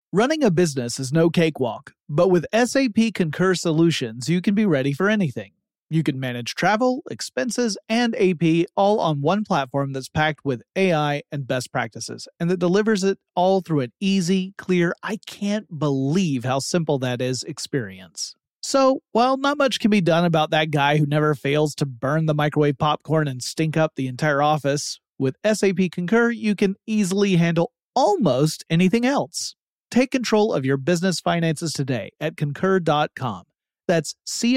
Running a business is no cakewalk, but with SAP Concur Solutions, you can be ready for anything. You can manage travel, expenses, and AP all on one platform that's packed with AI and best practices, and that delivers it all through an easy, clear, I can't believe how simple that is experience. So, while not much can be done about that guy who never fails to burn the microwave popcorn and stink up the entire office, with SAP Concur, you can easily handle almost anything else. Take control of your business finances today at Concur.com. That's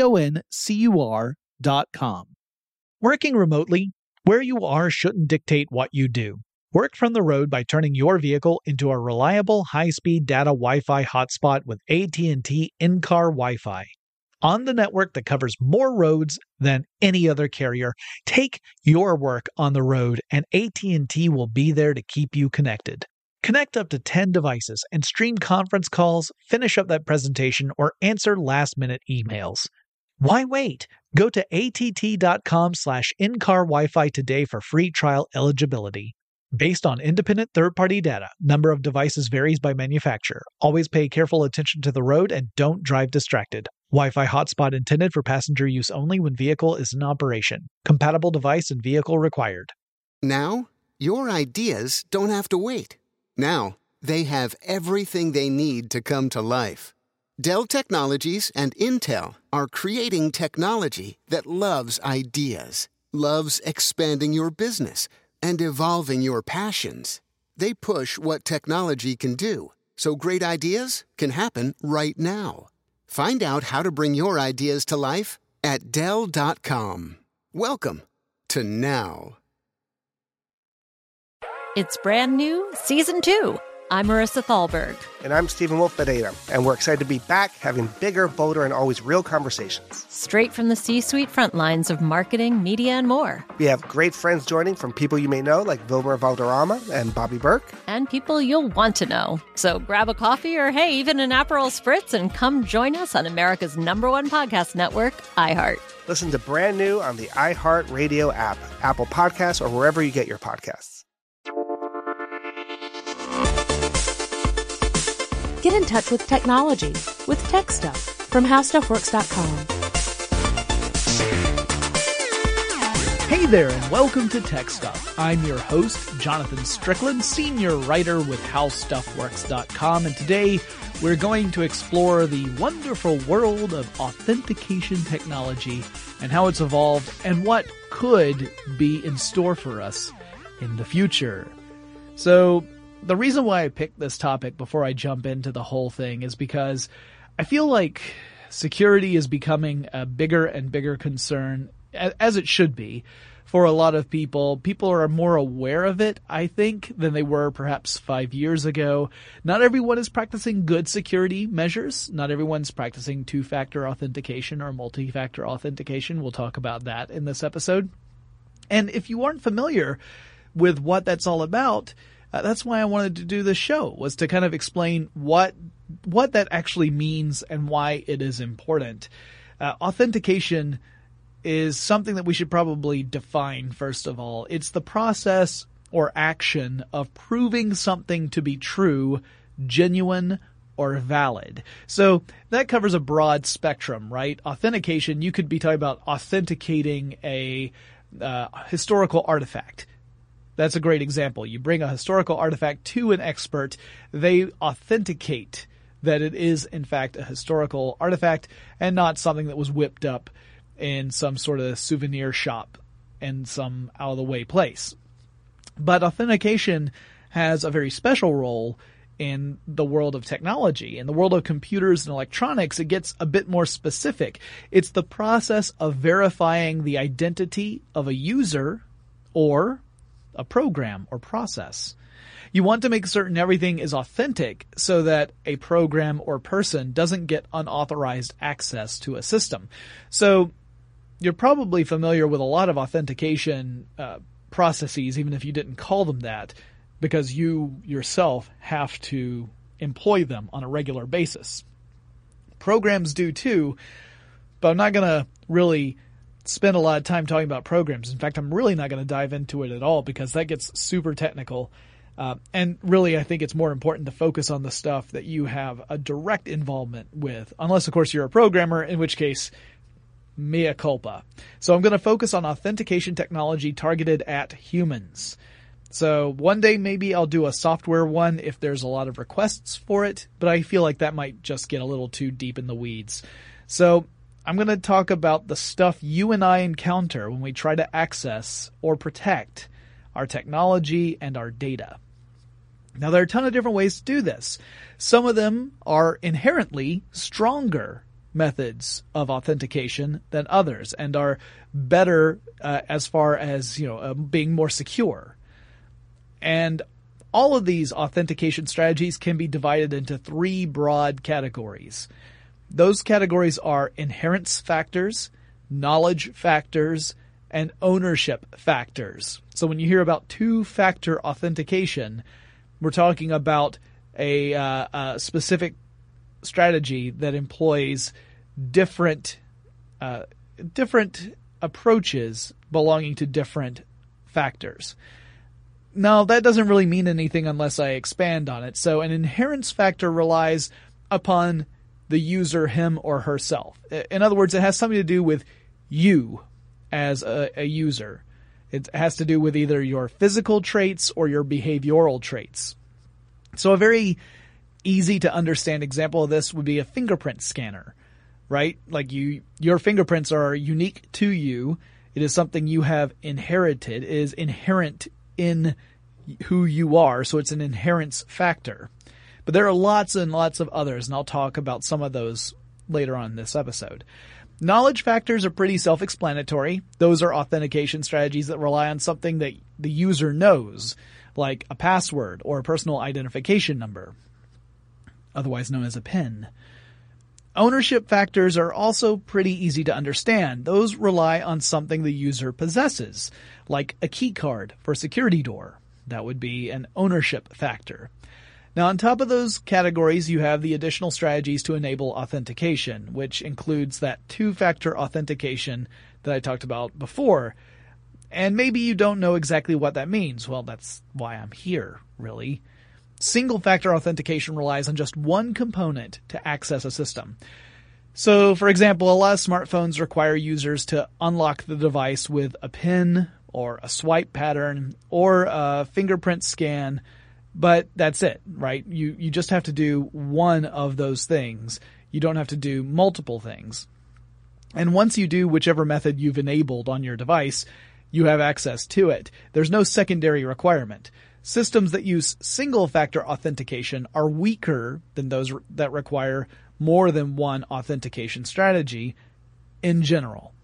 CONCUR.com. Working remotely, where you are shouldn't dictate what you do. Work from the road by turning your vehicle into a reliable high-speed data Wi-Fi hotspot with AT&T in-car Wi-Fi. On the network that covers more roads than any other carrier, take your work on the road and AT&T will be there to keep you connected. Connect up to 10 devices and stream conference calls, finish up that presentation, or answer last-minute emails. Why wait? Go to att.com/in-car Wi-Fi today for free trial eligibility. Based on independent third-party data, number of devices varies by manufacturer. Always pay careful attention to the road and don't drive distracted. Wi-Fi hotspot intended for passenger use only when vehicle is in operation. Compatible device and vehicle required. Now, your ideas don't have to wait. Now, they have everything they need to come to life. Dell Technologies and Intel are creating technology that loves ideas, loves expanding your business, and evolving your passions. They push what technology can do, so great ideas can happen right now. Find out how to bring your ideas to life at Dell.com. Welcome to Now. It's brand new, Season 2. I'm Marissa Thalberg. And I'm Stephen Wolf Bedeta, and we're excited to be back having bigger, bolder, and always real conversations. Straight from the C-suite front lines of marketing, media, and more. We have great friends joining from people you may know, like Wilmer Valderrama and Bobby Burke. And people you'll want to know. So grab a coffee or, hey, even an Aperol Spritz and come join us on America's #1 podcast network, iHeart. Listen to Brand New on the iHeart Radio app, Apple Podcasts, or wherever you get your podcasts. Get in touch with technology with Tech Stuff from HowStuffWorks.com. Hey there, and welcome to Tech Stuff. I'm your host, Jonathan Strickland, senior writer with HowStuffWorks.com, and today we're going to explore the wonderful world of authentication technology and how it's evolved and what could be in store for us in the future. So, the reason why I picked this topic before I jump into the whole thing is because I feel like security is becoming a bigger and bigger concern, as it should be, for a lot of people. People are more aware of it, I think, than they were perhaps 5 years ago. Not everyone is practicing good security measures. Not everyone's practicing two-factor authentication or multi-factor authentication. We'll talk about that in this episode. And if you aren't familiar with what that's all about, that's why I wanted to do this show, was to kind of explain what that actually means and why it is important. Authentication is something that we should probably define first of all. It's the process or action of proving something to be true, genuine, or valid. So that covers a broad spectrum, right? Authentication, you could be talking about authenticating a historical artifact. That's a great example. You bring a historical artifact to an expert, they authenticate that it is in fact a historical artifact and not something that was whipped up in some sort of souvenir shop in some out-of-the-way place. But authentication has a very special role in the world of technology. In the world of computers and electronics, it gets a bit more specific. It's the process of verifying the identity of a user or a program or process. You want to make certain everything is authentic so that a program or person doesn't get unauthorized access to a system. So you're probably familiar with a lot of authentication processes, even if you didn't call them that, because you yourself have to employ them on a regular basis. Programs do too, but I'm not going to really spend a lot of time talking about programs. In fact, I'm really not going to dive into it at all because that gets super technical. And really, I think it's more important to focus on the stuff that you have a direct involvement with, unless, of course, you're a programmer, in which case, mea culpa. So I'm going to focus on authentication technology targeted at humans. So one day maybe I'll do a software one if there's a lot of requests for it, but I feel like that might just get a little too deep in the weeds. So I'm going to talk about the stuff you and I encounter when we try to access or protect our technology and our data. Now, there are a ton of different ways to do this. Some of them are inherently stronger methods of authentication than others and are better as far as, being more secure. And all of these authentication strategies can be divided into 3 broad categories. Those categories are inherence factors, knowledge factors, and ownership factors. So when you hear about two-factor authentication, we're talking about a specific strategy that employs different approaches belonging to different factors. Now, that doesn't really mean anything unless I expand on it. So an inherence factor relies upon the user, him or herself. In other words, it has something to do with you as a user. It has to do with either your physical traits or your behavioral traits. So a very easy to understand example of this would be a fingerprint scanner, right? Like your fingerprints are unique to you. It is something you have inherited. It is inherent in who you are, so it's an inherence factor. But there are lots and lots of others, and I'll talk about some of those later on in this episode. Knowledge factors are pretty self-explanatory. Those are authentication strategies that rely on something that the user knows, like a password or a personal identification number, otherwise known as a PIN. Ownership factors are also pretty easy to understand. Those rely on something the user possesses, like a key card for a security door. That would be an ownership factor. Now, on top of those categories, you have the additional strategies to enable authentication, which includes that two-factor authentication that I talked about before. And maybe you don't know exactly what that means. Well, that's why I'm here, really. Single-factor authentication relies on just one component to access a system. So, for example, a lot of smartphones require users to unlock the device with a PIN or a swipe pattern or a fingerprint scan, but that's it, right? You just have to do one of those things. You don't have to do multiple things. And once you do whichever method you've enabled on your device, you have access to it. There's no secondary requirement. Systems that use single-factor authentication are weaker than those that require more than one authentication strategy in general.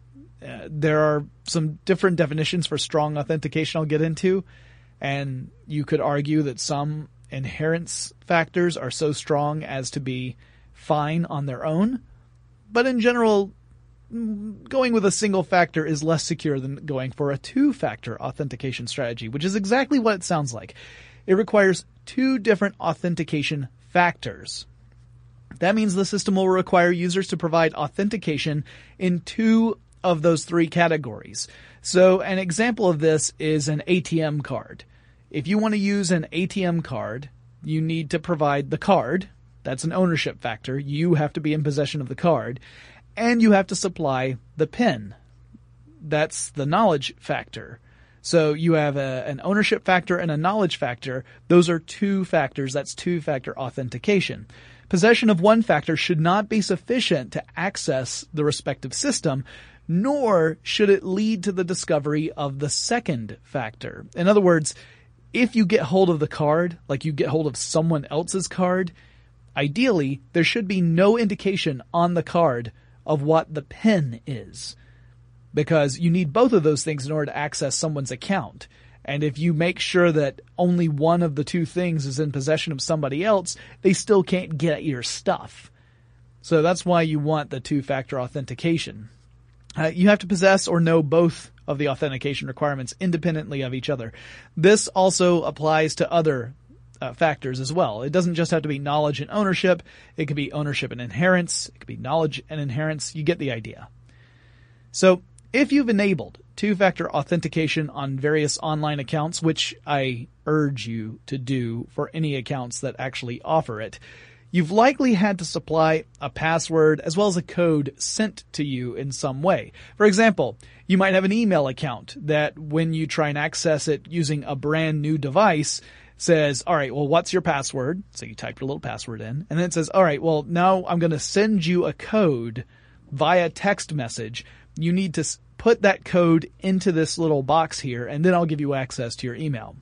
There are some different definitions for strong authentication I'll get into, and you could argue that some inherence factors are so strong as to be fine on their own. But in general, going with a single factor is less secure than going for a two-factor authentication strategy, which is exactly what it sounds like. It requires 2 different authentication factors. That means the system will require users to provide authentication in 2 of those 3 categories. So an example of this is an ATM card. If you want to use an ATM card, you need to provide the card. That's an ownership factor. You have to be in possession of the card. And you have to supply the PIN. That's the knowledge factor. So you have an ownership factor and a knowledge factor. Those are 2 factors. That's 2-factor authentication. Possession of one factor should not be sufficient to access the respective system, nor should it lead to the discovery of the second factor. In other words, if you get hold of the card, like you get hold of someone else's card, ideally there should be no indication on the card of what the PIN is, because you need both of those things in order to access someone's account. And if you make sure that only one of the 2 things is in possession of somebody else, they still can't get at your stuff. So that's why you want the 2-factor authentication. You have to possess or know both of the authentication requirements independently of each other. This also applies to other factors as well. It doesn't just have to be knowledge and ownership. It could be ownership and inherence. It could be knowledge and inherence. You get the idea. So if you've enabled two-factor authentication on various online accounts, which I urge you to do for any accounts that actually offer it, you've likely had to supply a password as well as a code sent to you in some way. For example, you might have an email account that when you try and access it using a brand new device says, all right, well, what's your password? So you type your little password in, and then it says, all right, well, now I'm going to send you a code via text message. You need to put that code into this little box here, and then I'll give you access to your email.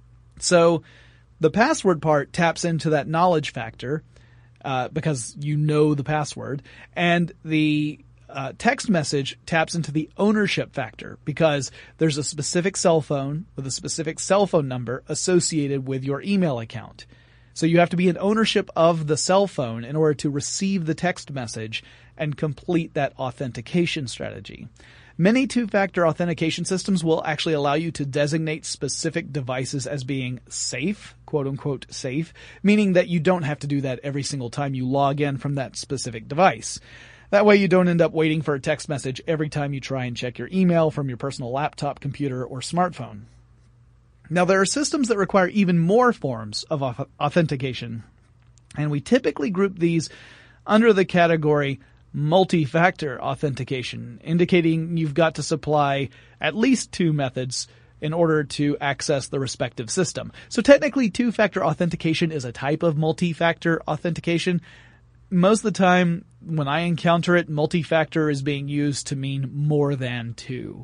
So the password part taps into that knowledge factor, because you know the password, and the text message taps into the ownership factor because there's a specific cell phone with a specific cell phone number associated with your email account. So you have to be in ownership of the cell phone in order to receive the text message and complete that authentication strategy. Many two-factor authentication systems will actually allow you to designate specific devices as being safe, quote-unquote safe, meaning that you don't have to do that every single time you log in from that specific device. That way you don't end up waiting for a text message every time you try and check your email from your personal laptop, computer, or smartphone. Now, there are systems that require even more forms of authentication, and we typically group these under the category multi-factor authentication, indicating you've got to supply at least two methods in order to access the respective system. So technically, two-factor authentication is a type of multi-factor authentication. Most of the time, when I encounter it, multi-factor is being used to mean more than two.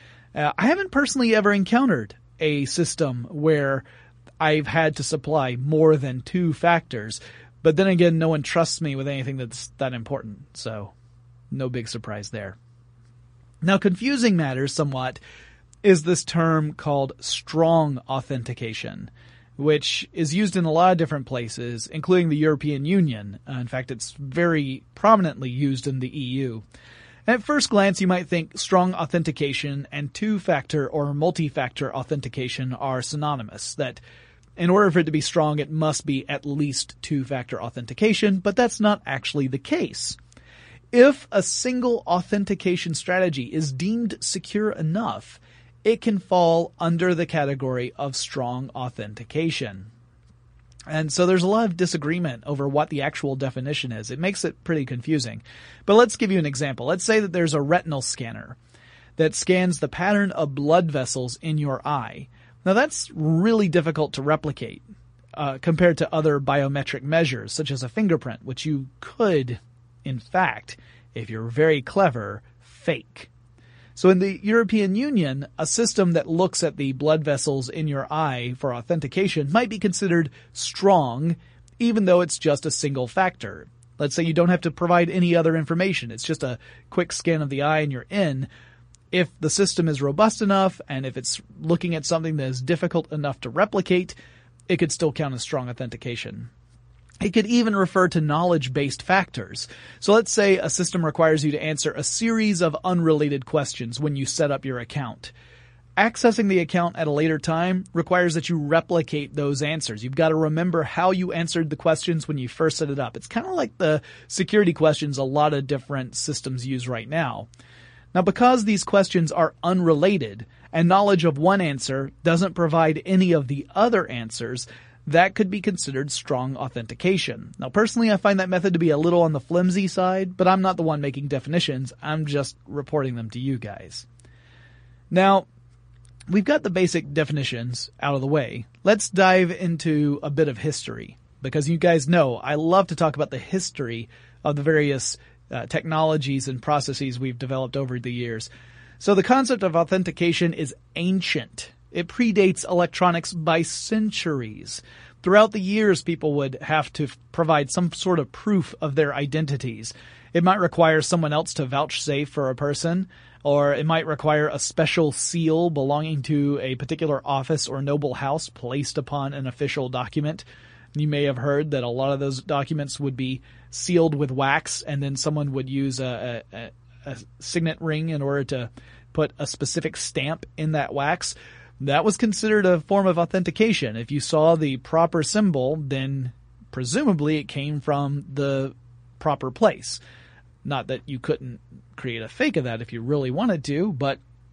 I haven't personally ever encountered a system where I've had to supply more than two factors. But then again, no one trusts me with anything that's that important, so no big surprise there. Now, confusing matters somewhat is this term called strong authentication, which is used in a lot of different places, including the European Union. In fact, it's very prominently used in the EU. At first glance, you might think strong authentication and two-factor or multi-factor authentication are synonymous, that in order for it to be strong, it must be at least two-factor authentication, but that's not actually the case. If a single authentication strategy is deemed secure enough, it can fall under the category of strong authentication. And so there's a lot of disagreement over what the actual definition is. It makes it pretty confusing. But let's give you an example. Let's say that there's a retinal scanner that scans the pattern of blood vessels in your eye. Now, that's really difficult to replicate compared to other biometric measures, such as a fingerprint, which you could, in fact, if you're very clever, fake. So in the European Union, a system that looks at the blood vessels in your eye for authentication might be considered strong, even though it's just a single factor. Let's say you don't have to provide any other information. It's just a quick scan of the eye and you're in. If the system is robust enough, and if it's looking at something that is difficult enough to replicate, it could still count as strong authentication. It could even refer to knowledge-based factors. So let's say a system requires you to answer a series of unrelated questions when you set up your account. Accessing the account at a later time requires that you replicate those answers. You've got to remember how you answered the questions when you first set it up. It's kind of like the security questions a lot of different systems use right now. Now, because these questions are unrelated and knowledge of one answer doesn't provide any of the other answers, that could be considered strong authentication. Now, personally, I find that method to be a little on the flimsy side, but I'm not the one making definitions. I'm just reporting them to you guys. Now, we've got the basic definitions out of the way. Let's dive into a bit of history, because you guys know I love to talk about the history of the various technologies and processes we've developed over the years. So the concept of authentication is ancient. It predates electronics by centuries. Throughout the years, people would have to provide some sort of proof of their identities. It might require someone else to vouchsafe for a person, or it might require a special seal belonging to a particular office or noble house placed upon an official document. You may have heard that a lot of those documents would be sealed with wax, and then someone would use a signet ring in order to put a specific stamp in that wax. That was considered a form of authentication. If you saw the proper symbol, then presumably it came from the proper place. Not that you couldn't create a fake of that if you really wanted to, but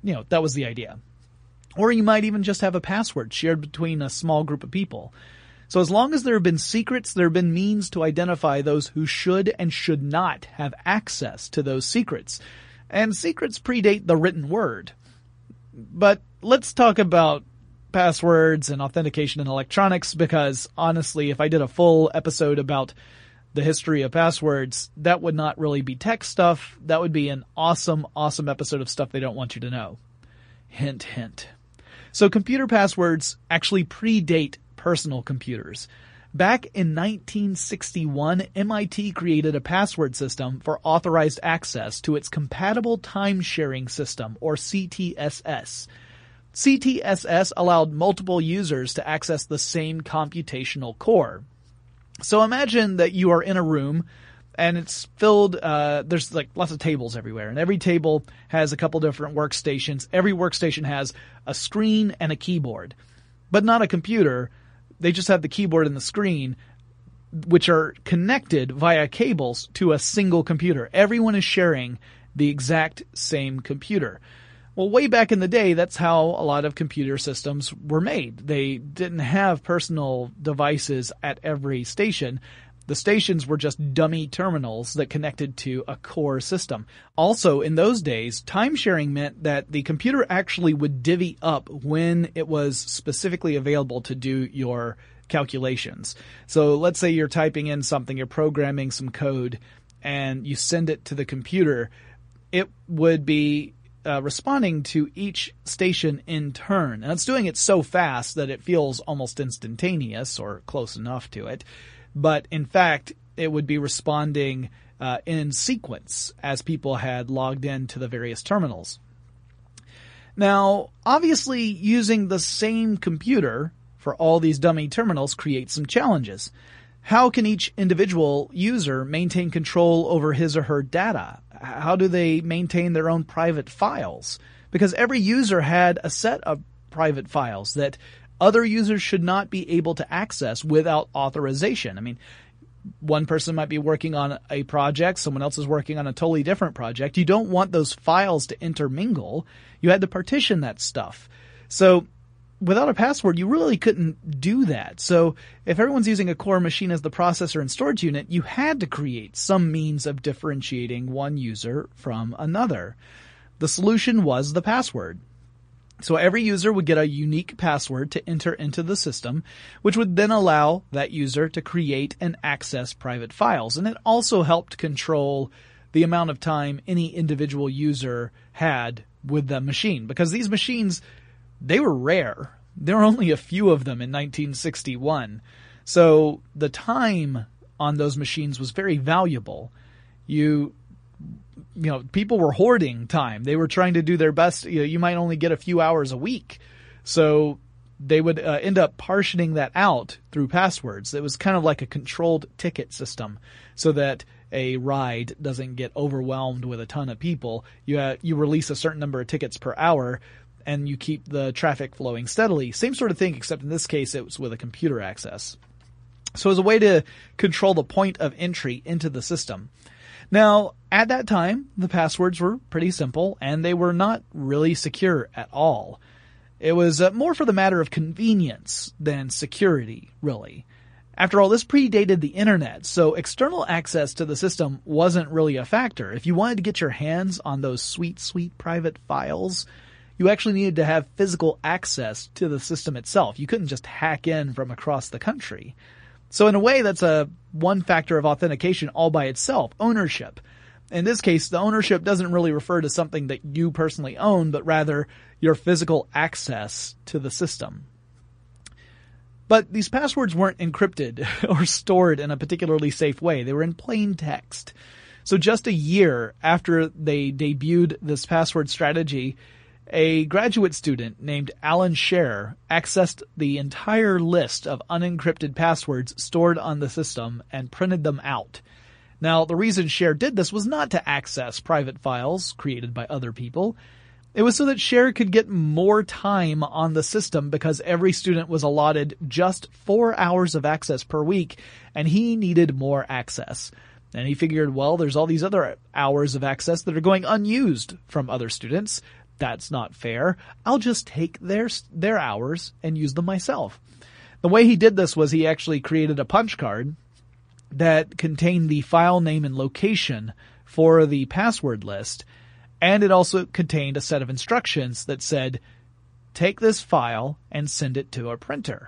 that was the idea. Or you might even just have a password shared between a small group of people. So as long as there have been secrets, there have been means to identify those who should and should not have access to those secrets. And secrets predate the written word. But let's talk about passwords and authentication in electronics, because honestly, if I did a full episode about the history of passwords, that would not really be tech stuff. That would be an awesome, awesome episode of stuff they don't want you to know. Hint, hint. So computer passwords actually predate personal computers. Back in 1961, MIT created a password system for authorized access to its compatible time-sharing system, or CTSS. CTSS allowed multiple users to access the same computational core. So imagine that you are in a room and it's filled, there's like lots of tables everywhere, and every table has a couple different workstations. Every workstation has a screen and a keyboard, but not a computer. They just have the keyboard and the screen, which are connected via cables to a single computer. Everyone is sharing the exact same computer. Well, way back in the day, that's how a lot of computer systems were made. They didn't have personal devices at every station. The stations were just dummy terminals that connected to a core system. Also, in those days, time sharing meant that the computer actually would divvy up when it was specifically available to do your calculations. So let's say you're typing in something, you're programming some code, and you send it to the computer. It would be responding to each station in turn. And it's doing it so fast that it feels almost instantaneous, or close enough to it. But in fact, it would be responding in sequence as people had logged into the various terminals. Now, obviously, using the same computer for all these dummy terminals creates some challenges. How can each individual user maintain control over his or her data? How do they maintain their own private files? Because every user had a set of private files that other users should not be able to access without authorization. I mean, one person might be working on a project, someone else is working on a totally different project. You don't want those files to intermingle. You had to partition that stuff. So without a password, you really couldn't do that. So if everyone's using a core machine as the processor and storage unit, you had to create some means of differentiating one user from another. The solution was the password. So every user would get a unique password to enter into the system, which would then allow that user to create and access private files. And it also helped control the amount of time any individual user had with the machine, because these machines, they were rare. There were only a few of them in 1961. So the time on those machines was very valuable. People were hoarding time. They were trying to do their best. You might only get a few hours a week. So they would end up partitioning that out through passwords. It was kind of like a controlled ticket system, so that a ride doesn't get overwhelmed with a ton of people. You release a certain number of tickets per hour, and you keep the traffic flowing steadily. Same sort of thing, except in this case it was with a computer access. So as a way to control the point of entry into the system. Now, at that time, the passwords were pretty simple, and they were not really secure at all. It was more for the matter of convenience than security, really. After all, this predated the internet, so external access to the system wasn't really a factor. If you wanted to get your hands on those sweet, sweet private files, you actually needed to have physical access to the system itself. You couldn't just hack in from across the country. So in a way, that's one factor of authentication all by itself, ownership. In this case, the ownership doesn't really refer to something that you personally own, but rather your physical access to the system. But these passwords weren't encrypted or stored in a particularly safe way. They were in plain text. So just a year after they debuted this password strategy, a graduate student named Alan Scher accessed the entire list of unencrypted passwords stored on the system and printed them out. Now, the reason Scher did this was not to access private files created by other people. It was so that Scher could get more time on the system, because every student was allotted just 4 hours of access per week, and he needed more access. And he figured, well, there's all these other hours of access that are going unused from other students. That's not fair. I'll just take their hours and use them myself. The way he did this was he actually created a punch card that contained the file name and location for the password list, and it also contained a set of instructions that said, take this file and send it to a printer.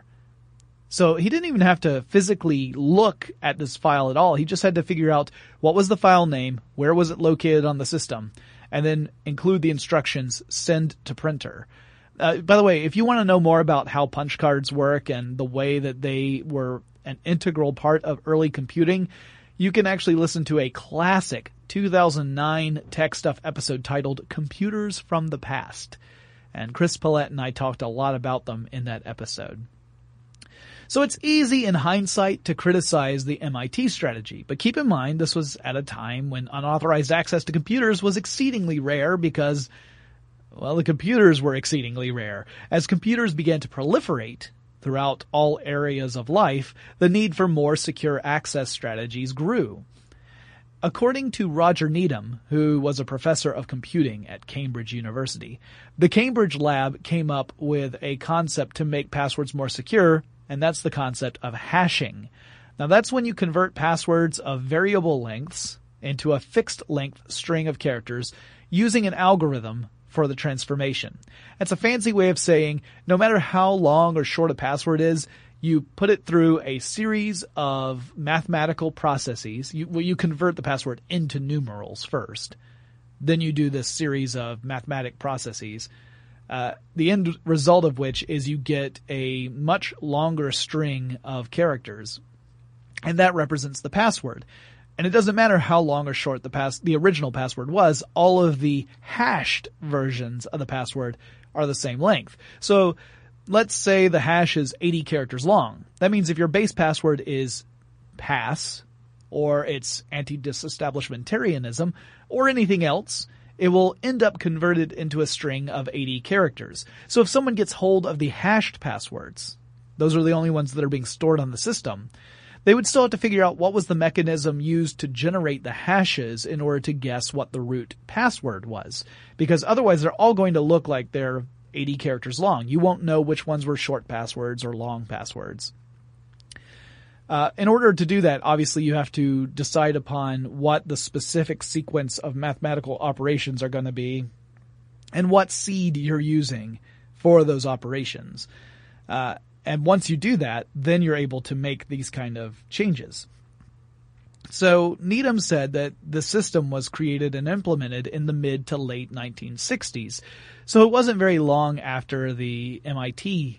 So he didn't even have to physically look at this file at all. He just had to figure out what was the file name, where was it located on the system, and then include the instructions, send to printer. By the way, if you want to know more about how punch cards work and the way that they were an integral part of early computing, you can actually listen to a classic 2009 Tech Stuff episode titled Computers from the Past. And Chris Pollette and I talked a lot about them in that episode. So it's easy in hindsight to criticize the MIT strategy, but keep in mind this was at a time when unauthorized access to computers was exceedingly rare because, well, the computers were exceedingly rare. As computers began to proliferate throughout all areas of life, the need for more secure access strategies grew. According to Roger Needham, who was a professor of computing at Cambridge University, the Cambridge lab came up with a concept to make passwords more secure, and that's the concept of hashing. Now that's when you convert passwords of variable lengths into a fixed length string of characters using an algorithm for the transformation. That's a fancy way of saying no matter how long or short a password is, you put it through a series of mathematical processes. You convert the password into numerals first. Then you do this series of mathematic processes. The end result of which is you get a much longer string of characters. And that represents the password. And it doesn't matter how long or short the original password was, all of the hashed versions of the password are the same length. So let's say the hash is 80 characters long. That means if your base password is pass, or it's anti-disestablishmentarianism, or anything else, it will end up converted into a string of 80 characters. So if someone gets hold of the hashed passwords, those are the only ones that are being stored on the system, they would still have to figure out what was the mechanism used to generate the hashes in order to guess what the root password was. Because otherwise they're all going to look like they're 80 characters long. You won't know which ones were short passwords or long passwords. In order to do that, obviously you have to decide upon what the specific sequence of mathematical operations are going to be and what seed you're using for those operations. And once you do that, then you're able to make these kind of changes. So Needham said that the system was created and implemented in the mid to late 1960s. So it wasn't very long after the MIT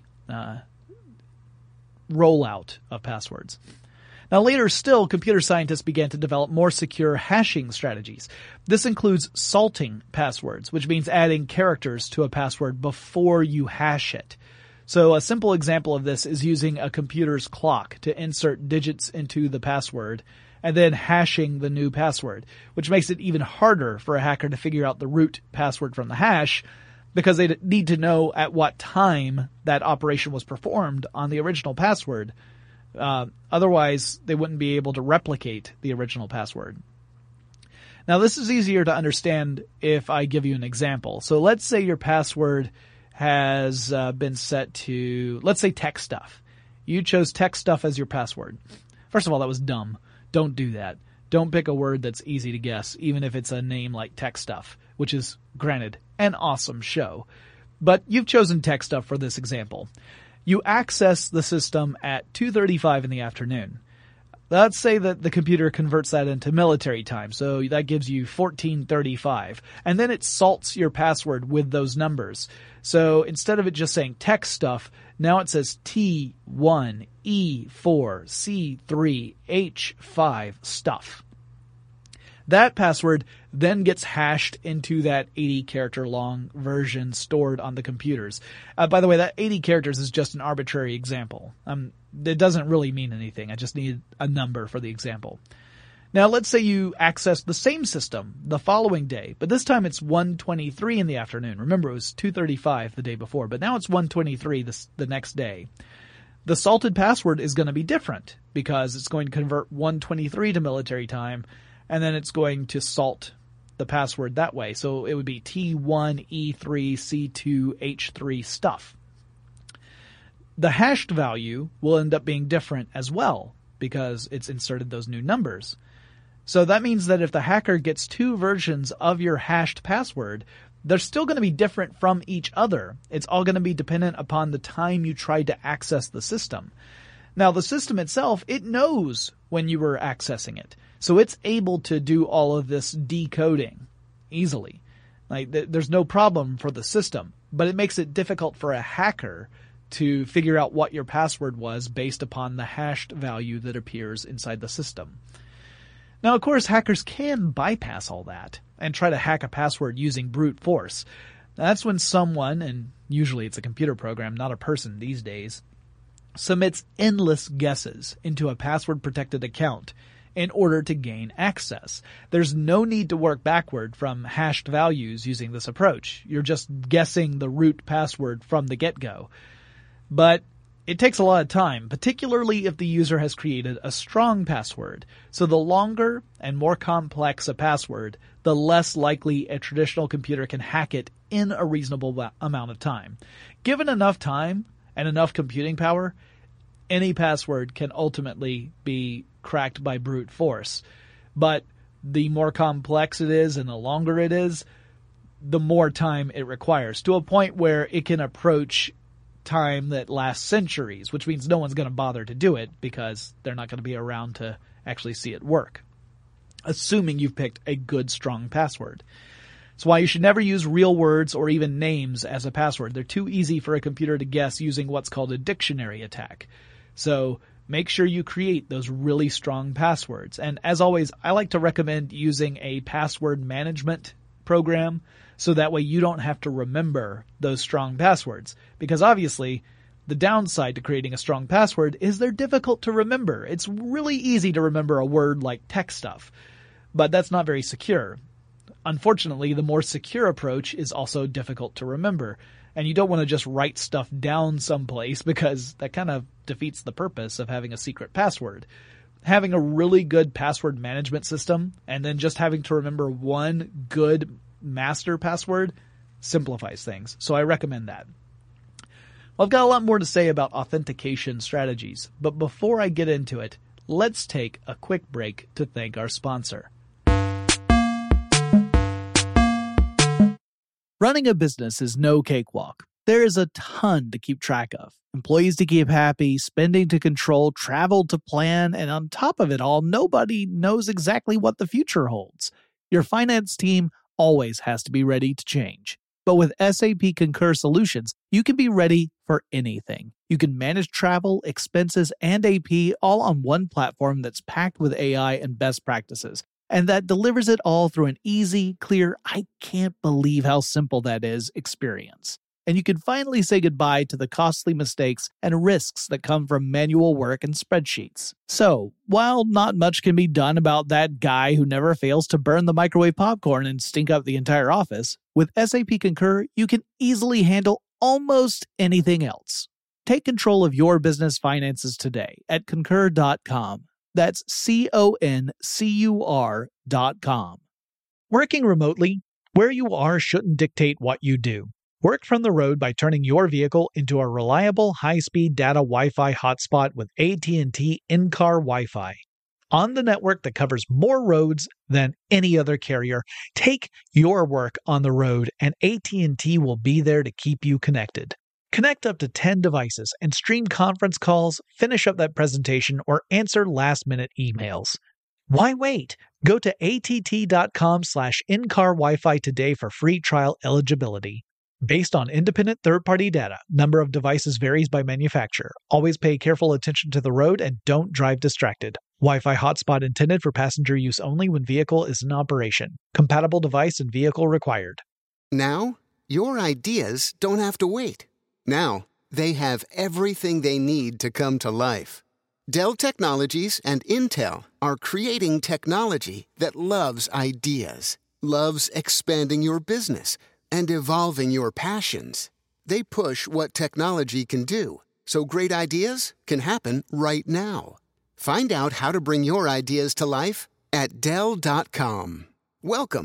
rollout of passwords. Now later still, computer scientists began to develop more secure hashing strategies. This includes salting passwords, which means adding characters to a password before you hash it. So a simple example of this is using a computer's clock to insert digits into the password and then hashing the new password, which makes it even harder for a hacker to figure out the root password from the hash because they need to know at what time that operation was performed on the original password. Otherwise, they wouldn't be able to replicate the original password. Now, this is easier to understand if I give you an example. So let's say your password has been set to, let's say, tech stuff. You chose tech stuff as your password. First of all, that was dumb. Don't do that. Don't pick a word that's easy to guess, even if it's a name like tech stuff, which is, granted, an awesome show. But you've chosen tech stuff for this example. You access the system at 2:35 in the afternoon. Let's say that the computer converts that into military time, so that gives you 14:35. And then it salts your password with those numbers. So instead of it just saying tech stuff, now it says T1, E4, C3, H5 stuff. That password then gets hashed into that 80 character long version stored on the computers. By the way, that 80 characters is just an arbitrary example. It doesn't really mean anything. I just need a number for the example. Now let's say you access the same system the following day, but this time it's 1:23 in the afternoon. Remember, it was 2:35 the day before, but now it's 1:23 the next day. The salted password is going to be different because it's going to convert 1:23 to military time, and then it's going to salt the password that way. So it would be T1E3C2H3 stuff. The hashed value will end up being different as well because it's inserted those new numbers. So that means that if the hacker gets two versions of your hashed password, they're still going to be different from each other. It's all going to be dependent upon the time you tried to access the system. Now, the system itself, it knows when you were accessing it. So it's able to do all of this decoding easily. Like, there's no problem for the system, but it makes it difficult for a hacker to figure out what your password was based upon the hashed value that appears inside the system. Now, of course, hackers can bypass all that and try to hack a password using brute force. That's when someone, and usually it's a computer program, not a person these days, submits endless guesses into a password-protected account in order to gain access. There's no need to work backward from hashed values using this approach. You're just guessing the root password from the get-go. But it takes a lot of time, particularly if the user has created a strong password. So the longer and more complex a password, the less likely a traditional computer can hack it in a reasonable amount of time. Given enough time and enough computing power, any password can ultimately be cracked by brute force. But the more complex it is and the longer it is, the more time it requires, to a point where it can approach time that lasts centuries, which means no one's going to bother to do it because they're not going to be around to actually see it work, assuming you've picked a good, strong password. That's why you should never use real words or even names as a password. They're too easy for a computer to guess using what's called a dictionary attack. So make sure you create those really strong passwords. And as always, I like to recommend using a password management program so that way you don't have to remember those strong passwords. Because obviously, the downside to creating a strong password is they're difficult to remember. It's really easy to remember a word like tech stuff, but that's not very secure. Unfortunately, the more secure approach is also difficult to remember. And you don't want to just write stuff down someplace because that kind of defeats the purpose of having a secret password. Having a really good password management system and then just having to remember one good master password simplifies things. So I recommend that. Well, I've got a lot more to say about authentication strategies, but before I get into it, let's take a quick break to thank our sponsor. Running a business is no cakewalk. There is a ton to keep track of. Employees to keep happy, spending to control, travel to plan, and on top of it all, nobody knows exactly what the future holds. Your finance team always has to be ready to change. But with SAP Concur Solutions, you can be ready for anything. You can manage travel, expenses, and AP all on one platform that's packed with AI and best practices, and that delivers it all through an easy, clear, I can't believe how simple that is experience. And you can finally say goodbye to the costly mistakes and risks that come from manual work and spreadsheets. So, while not much can be done about that guy who never fails to burn the microwave popcorn and stink up the entire office, with SAP Concur, you can easily handle almost anything else. Take control of your business finances today at Concur.com. That's CONCUR.com. Working remotely, where you are shouldn't dictate what you do. Work from the road by turning your vehicle into a reliable high-speed data Wi-Fi hotspot with AT&T in-car Wi-Fi. On the network that covers more roads than any other carrier, take your work on the road and AT&T will be there to keep you connected. Connect up to 10 devices and stream conference calls, finish up that presentation, or answer last-minute emails. Why wait? Go to att.com/in-car Wi-Fi today for free trial eligibility. Based on independent third-party data, number of devices varies by manufacturer. Always pay careful attention to the road and don't drive distracted. Wi-Fi hotspot intended for passenger use only when vehicle is in operation. Compatible device and vehicle required. Now, your ideas don't have to wait. Now, they have everything they need to come to life. Dell Technologies and Intel are creating technology that loves ideas, loves expanding your business, and evolving your passions. They push what technology can do, so great ideas can happen right now. Find out how to bring your ideas to life at Dell.com. Welcome.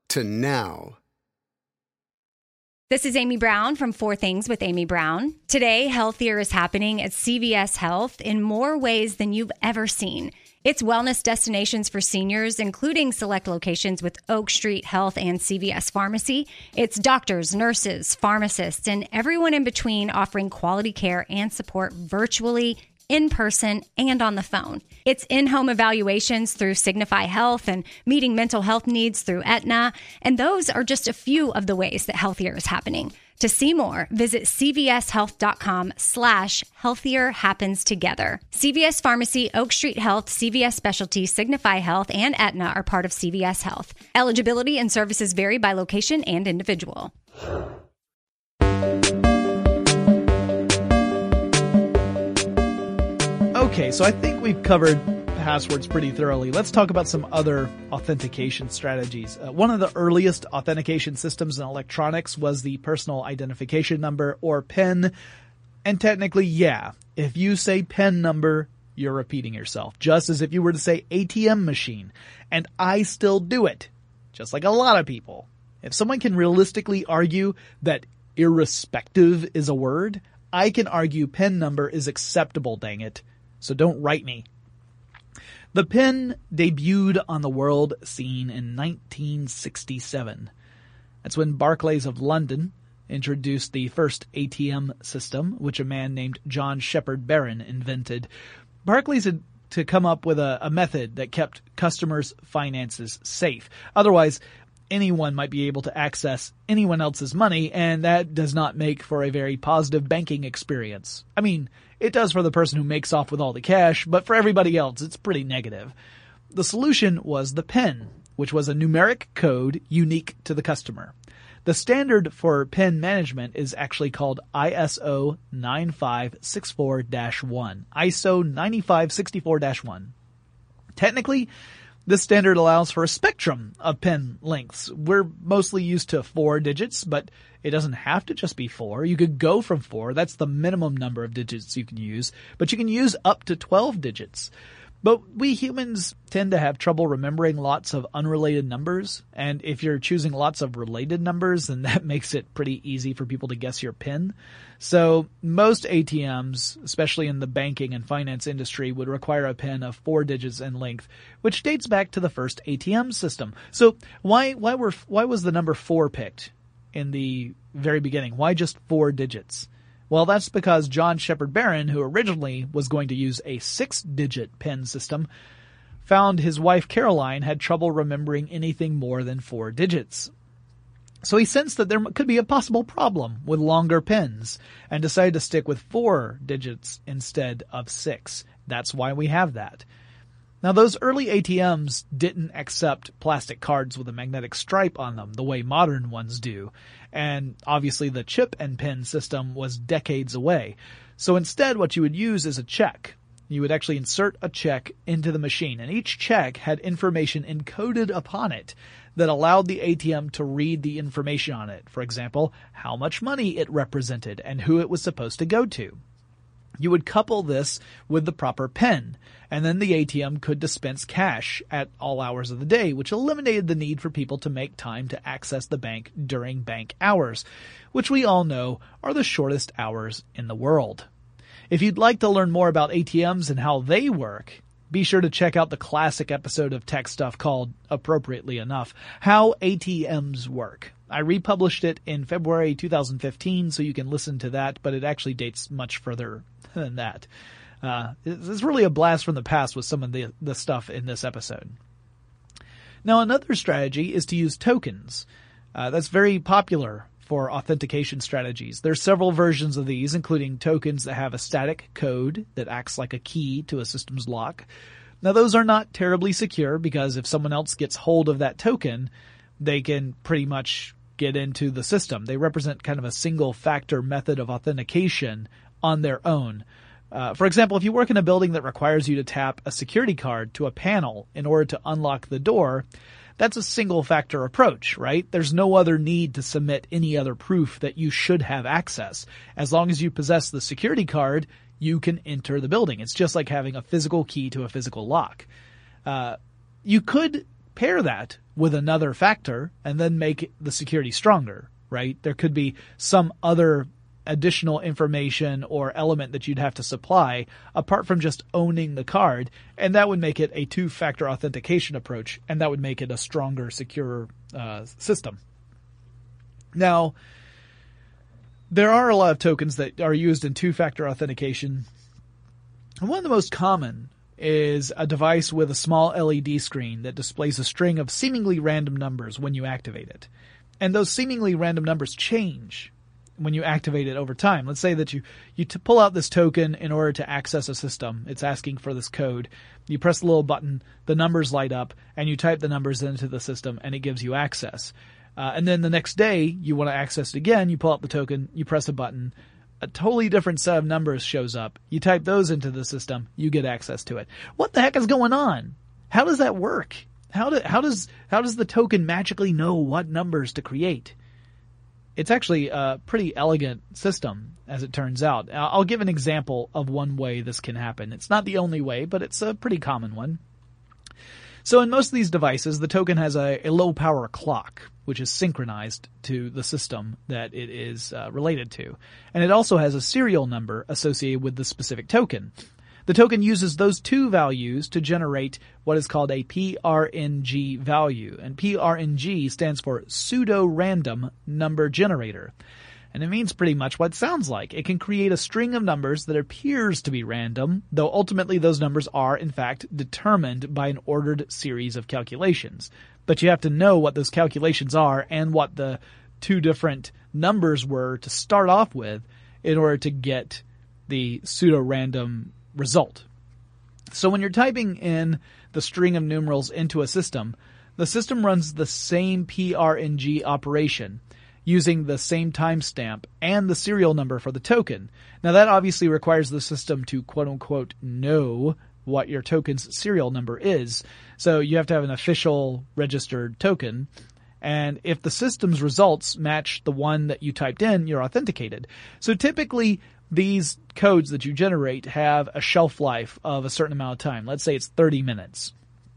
to now. This is Amy Brown from 4 Things with Amy Brown. Today, healthier is happening at CVS Health in more ways than you've ever seen. It's wellness destinations for seniors, including select locations with Oak Street Health and CVS Pharmacy. It's doctors, nurses, pharmacists, and everyone in between offering quality care and support virtually, in person, and on the phone. It's in-home evaluations through Signify Health and meeting mental health needs through Aetna. And those are just a few of the ways that healthier is happening. To see more, visit cvshealth.com/healthier happens together. CVS Pharmacy, Oak Street Health, CVS Specialty, Signify Health, and Aetna are part of CVS Health. Eligibility and services vary by location and individual. Okay, so I think we've covered passwords pretty thoroughly. Let's talk about some other authentication strategies. One of the earliest authentication systems in electronics was the personal identification number, or PIN. And technically, yeah, if you say PIN number, you're repeating yourself, just as if you were to say ATM machine. And I still do it, just like a lot of people. If someone can realistically argue that irrespective is a word, I can argue PIN number is acceptable, dang it. So don't write me. The PIN debuted on the world scene in 1967. That's when Barclays of London introduced the first ATM system, which a man named John Shepherd Barron invented. Barclays had to come up with a method that kept customers' finances safe. Otherwise, anyone might be able to access anyone else's money, and that does not make for a very positive banking experience. I mean, it does for the person who makes off with all the cash, but for everybody else, it's pretty negative. The solution was the PIN, which was a numeric code unique to the customer. The standard for PIN management is actually called ISO 9564-1. ISO 9564-1. Technically, this standard allows for a spectrum of PIN lengths. We're mostly used to 4 digits, but it doesn't have to just be 4. You could go from 4. That's the minimum number of digits you can use, but you can use up to 12 digits. But we humans tend to have trouble remembering lots of unrelated numbers, and if you're choosing lots of related numbers, then that makes it pretty easy for people to guess your PIN. So most ATMs, especially in the banking and finance industry, would require a PIN of 4 digits in length, which dates back to the first ATM system. So why was the number 4 picked in the very beginning? Why just 4 digits? Well, that's because John Shepherd Barron, who originally was going to use a 6-digit PIN system, found his wife Caroline had trouble remembering anything more than 4 digits. So he sensed that there could be a possible problem with longer PINs and decided to stick with 4 digits instead of 6. That's why we have that. Now, those early ATMs didn't accept plastic cards with a magnetic stripe on them the way modern ones do. And obviously the chip and PIN system was decades away. So instead what you would use is a check. You would actually insert a check into the machine, and each check had information encoded upon it that allowed the ATM to read the information on it. For example, how much money it represented and who it was supposed to go to. You would couple this with the proper PIN, and then the ATM could dispense cash at all hours of the day, which eliminated the need for people to make time to access the bank during bank hours, which we all know are the shortest hours in the world. If you'd like to learn more about ATMs and how they work, be sure to check out the classic episode of Tech Stuff called, appropriately enough, How ATMs Work. I republished it in February 2015, so you can listen to that, but it actually dates much further than that. It's really a blast from the past with some of the stuff in this episode. Now, another strategy is to use tokens. That's very popular for authentication strategies. There's several versions of these, including tokens that have a static code that acts like a key to a system's lock. Now, those are not terribly secure because if someone else gets hold of that token, they can pretty much get into the system. They represent kind of a single factor method of authentication on their own. For example, if you work in a building that requires you to tap a security card to a panel in order to unlock the door, that's a single factor approach, right? There's no other need to submit any other proof that you should have access. As long as you possess the security card, you can enter the building. It's just like having a physical key to a physical lock. You could pair that with another factor and then make the security stronger, right? There could be some other additional information or element that you'd have to supply apart from just owning the card, and that would make it a two-factor authentication approach, and that would make it a stronger, secure system. Now, there are a lot of tokens that are used in two-factor authentication, and one of the most common is a device with a small LED screen that displays a string of seemingly random numbers when you activate it. And those seemingly random numbers change when you activate it over time. Let's say that you pull out this token in order to access a system. It's asking for this code. You press the little button, the numbers light up, and you type the numbers into the system, and it gives you access. And then the next day, you want to access it again, you pull out the token, you press a button, a totally different set of numbers shows up. You type those into the system, you get access to it. What the heck is going on? How does that work? How does the token magically know what numbers to create? It's actually a pretty elegant system, as it turns out. I'll give an example of one way this can happen. It's not the only way, but it's a pretty common one. So in most of these devices, the token has a low-power clock, which is synchronized to the system that it is related to. And it also has a serial number associated with the specific token. The token uses those two values to generate what is called a PRNG value. And PRNG stands for pseudo-random number generator. And it means pretty much what it sounds like. It can create a string of numbers that appears to be random, though ultimately those numbers are, in fact, determined by an ordered series of calculations. But you have to know what those calculations are and what the two different numbers were to start off with in order to get the pseudo-random result. So when you're typing in the string of numerals into a system, the system runs the same PRNG operation using the same timestamp and the serial number for the token. Now that obviously requires the system to quote-unquote know what your token's serial number is. So you have to have an official registered token. And if the system's results match the one that you typed in, you're authenticated. So typically, these codes that you generate have a shelf life of a certain amount of time. Let's say it's 30 minutes.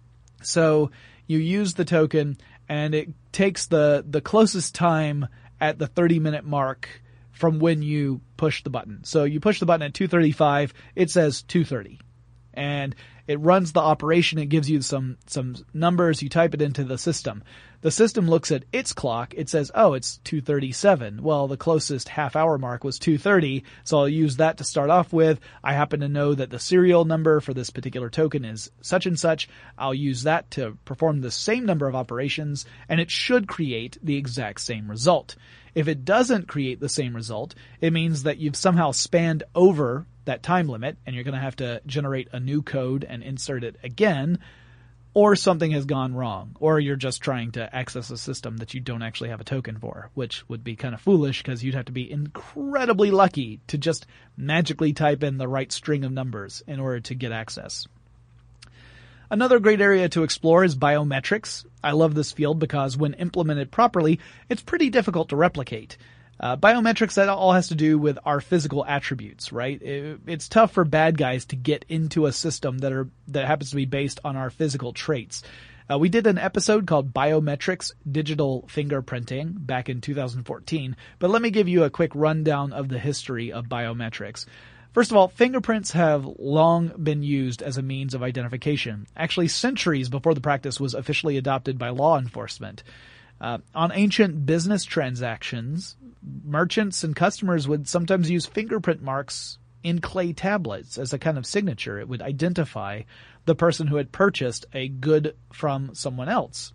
So you use the token, and it takes the closest time at the 30-minute mark from when you push the button. So you push the button at 2:35, it says 2:30. And it runs the operation, it gives you some numbers, you type it into the system. The system looks at its clock, it says, oh, it's 2:37. Well, the closest half-hour mark was 2:30, so I'll use that to start off with. I happen to know that the serial number for this particular token is such and such. I'll use that to perform the same number of operations, and it should create the exact same result. If it doesn't create the same result, it means that you've somehow spanned over that time limit, and you're going to have to generate a new code and insert it again, or something has gone wrong, or you're just trying to access a system that you don't actually have a token for, which would be kind of foolish because you'd have to be incredibly lucky to just magically type in the right string of numbers in order to get access. Another great area to explore is biometrics. I love this field because when implemented properly, it's pretty difficult to replicate. Biometrics, that all has to do with our physical attributes, right? It's tough for bad guys to get into a system that happens to be based on our physical traits. We did an episode called Biometrics Digital Fingerprinting back in 2014, but let me give you a quick rundown of the history of biometrics. First of all, fingerprints have long been used as a means of identification, actually centuries before the practice was officially adopted by law enforcement. On ancient business transactions, merchants and customers would sometimes use fingerprint marks in clay tablets as a kind of signature. It would identify the person who had purchased a good from someone else.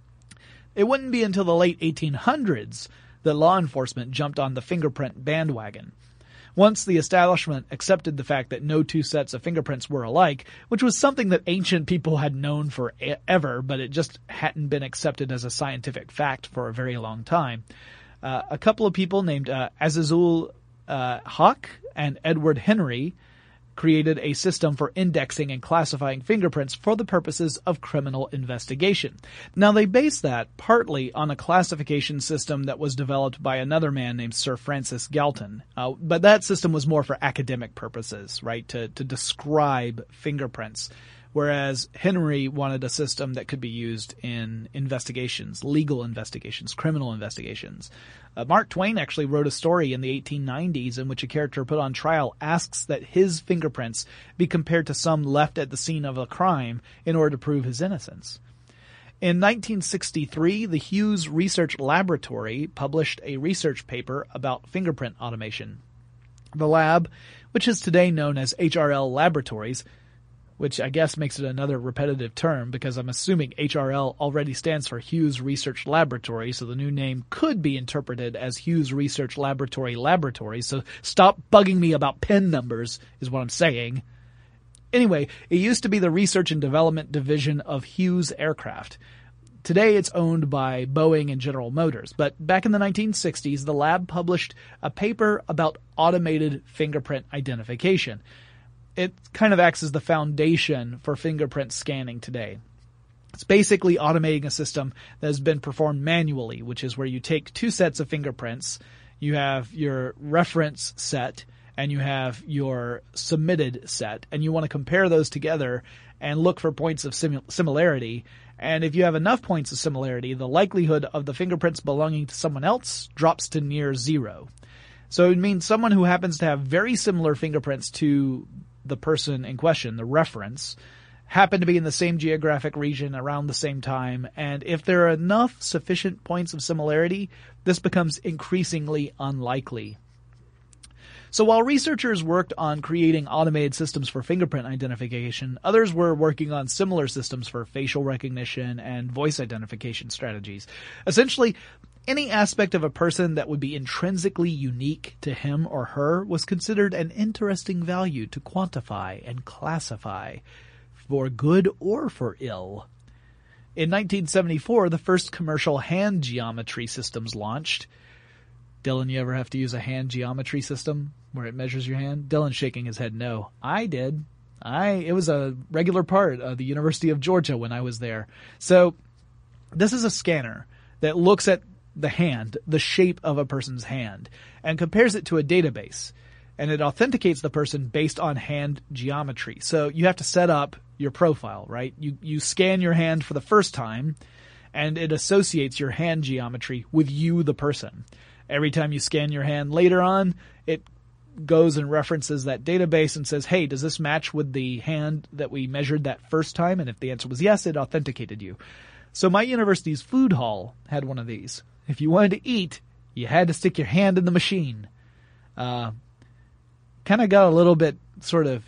It wouldn't be until the late 1800s that law enforcement jumped on the fingerprint bandwagon. Once the establishment accepted the fact that no two sets of fingerprints were alike, which was something that ancient people had known forever, but it just hadn't been accepted as a scientific fact for a very long time, a couple of people named Azazul Hawk and Edward Henry created a system for indexing and classifying fingerprints for the purposes of criminal investigation. Now, they based that partly on a classification system that was developed by another man named Sir Francis Galton. But that system was more for academic purposes, right, to describe fingerprints. whereas Henry wanted a system that could be used in investigations, legal investigations, criminal investigations. Mark Twain actually wrote a story in the 1890s in which a character put on trial asks that his fingerprints be compared to some left at the scene of a crime in order to prove his innocence. In 1963, the Hughes Research Laboratory published a research paper about fingerprint automation. The lab, which is today known as HRL Laboratories, which I guess makes it another repetitive term because I'm assuming HRL already stands for Hughes Research Laboratory, so the new name could be interpreted as Hughes Research Laboratory, so stop bugging me about pen numbers is what I'm saying. Anyway, it used to be the Research and Development Division of Hughes Aircraft. Today it's owned by Boeing and General Motors, but back in the 1960s, the lab published a paper about automated fingerprint identification. It kind of acts as the foundation for fingerprint scanning today. It's basically automating a system that has been performed manually, which is where you take two sets of fingerprints, you have your reference set, and you have your submitted set, and you want to compare those together and look for points of similarity. And if you have enough points of similarity, the likelihood of the fingerprints belonging to someone else drops to near zero. So it means someone who happens to have very similar fingerprints to the person in question, the reference, happen to be in the same geographic region around the same time, and if there are enough sufficient points of similarity, this becomes increasingly unlikely. So while researchers worked on creating automated systems for fingerprint identification, others were working on similar systems for facial recognition and voice identification strategies. Essentially, any aspect of a person that would be intrinsically unique to him or her was considered an interesting value to quantify and classify, for good or for ill. In 1974, the first commercial hand geometry systems launched. Dylan, you ever have to use a hand geometry system where it measures your hand? Dylan's shaking his head no. I did. It was a regular part of the University of Georgia when I was there. So this is a scanner that looks at the hand, the shape of a person's hand, and compares it to a database. And it authenticates the person based on hand geometry. So you have to set up your profile, right? You scan your hand for the first time, and it associates your hand geometry with you, the person. Every time you scan your hand later on, it goes and references that database and says, hey, does this match with the hand that we measured that first time? And if the answer was yes, it authenticated you. So my university's food hall had one of these. If you wanted to eat, you had to stick your hand in the machine. Kind of got a little bit sort of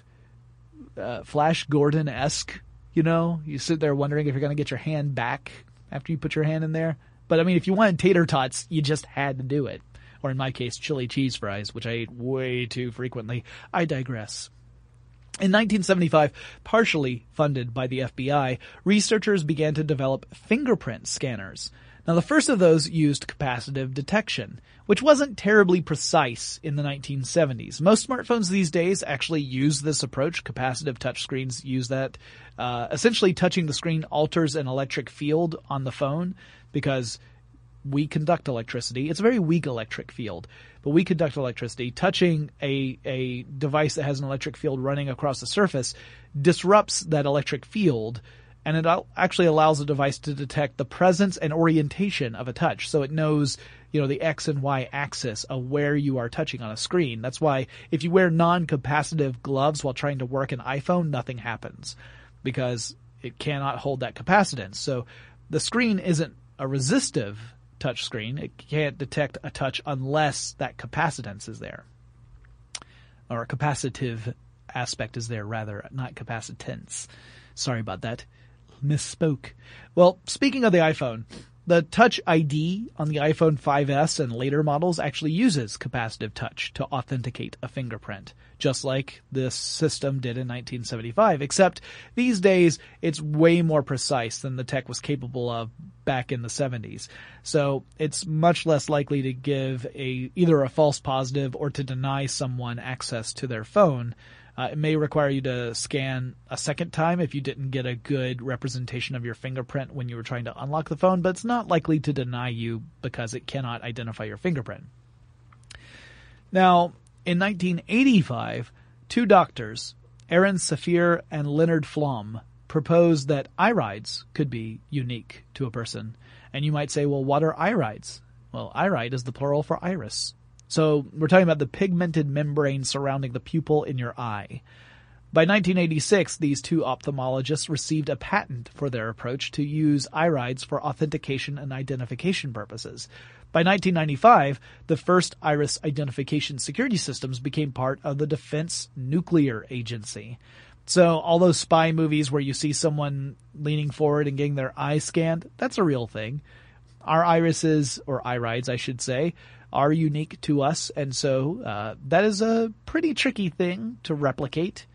Flash Gordon-esque, you know? You sit there wondering if you're going to get your hand back after you put your hand in there. But, I mean, if you wanted tater tots, you just had to do it. Or in my case, chili cheese fries, which I ate way too frequently. I digress. In 1975, partially funded by the FBI, researchers began to develop fingerprint scanners. Now, the first of those used capacitive detection, which wasn't terribly precise in the 1970s. Most smartphones these days actually use this approach. Capacitive touchscreens use that. Essentially, touching the screen alters an electric field on the phone because we conduct electricity. It's a very weak electric field, but we conduct electricity. Touching a device that has an electric field running across the surface disrupts that electric field, and it actually allows the device to detect the presence and orientation of a touch. So it knows, you know, the X and Y axis of where you are touching on a screen. That's why if you wear non-capacitive gloves while trying to work an iPhone, nothing happens because it cannot hold that capacitance. So the screen isn't a resistive touch screen. It can't detect a touch unless that capacitance is there. Or a capacitive aspect is there, rather, not capacitance. Sorry about that. Misspoke. Well, speaking of the iPhone, the Touch ID on the iPhone 5S and later models actually uses capacitive touch to authenticate a fingerprint, just like this system did in 1975, except these days it's way more precise than the tech was capable of back in the 70s. So it's much less likely to give either a false positive or to deny someone access to their phone. It may require you to scan a second time if you didn't get a good representation of your fingerprint when you were trying to unlock the phone, but it's not likely to deny you because it cannot identify your fingerprint. Now, in 1985, two doctors, Aaron Safir and Leonard Flom, proposed that iRides could be unique to a person. And you might say, well, what are iRides? Well, iRide is the plural for iris. So we're talking about the pigmented membrane surrounding the pupil in your eye. By 1986, these two ophthalmologists received a patent for their approach to use iRides for authentication and identification purposes. By 1995, the first iris identification security systems became part of the Defense Nuclear Agency. So all those spy movies where you see someone leaning forward and getting their eye scanned, that's a real thing. Our irises, or iRides I should say, are unique to us, and so that is a pretty tricky thing to replicate.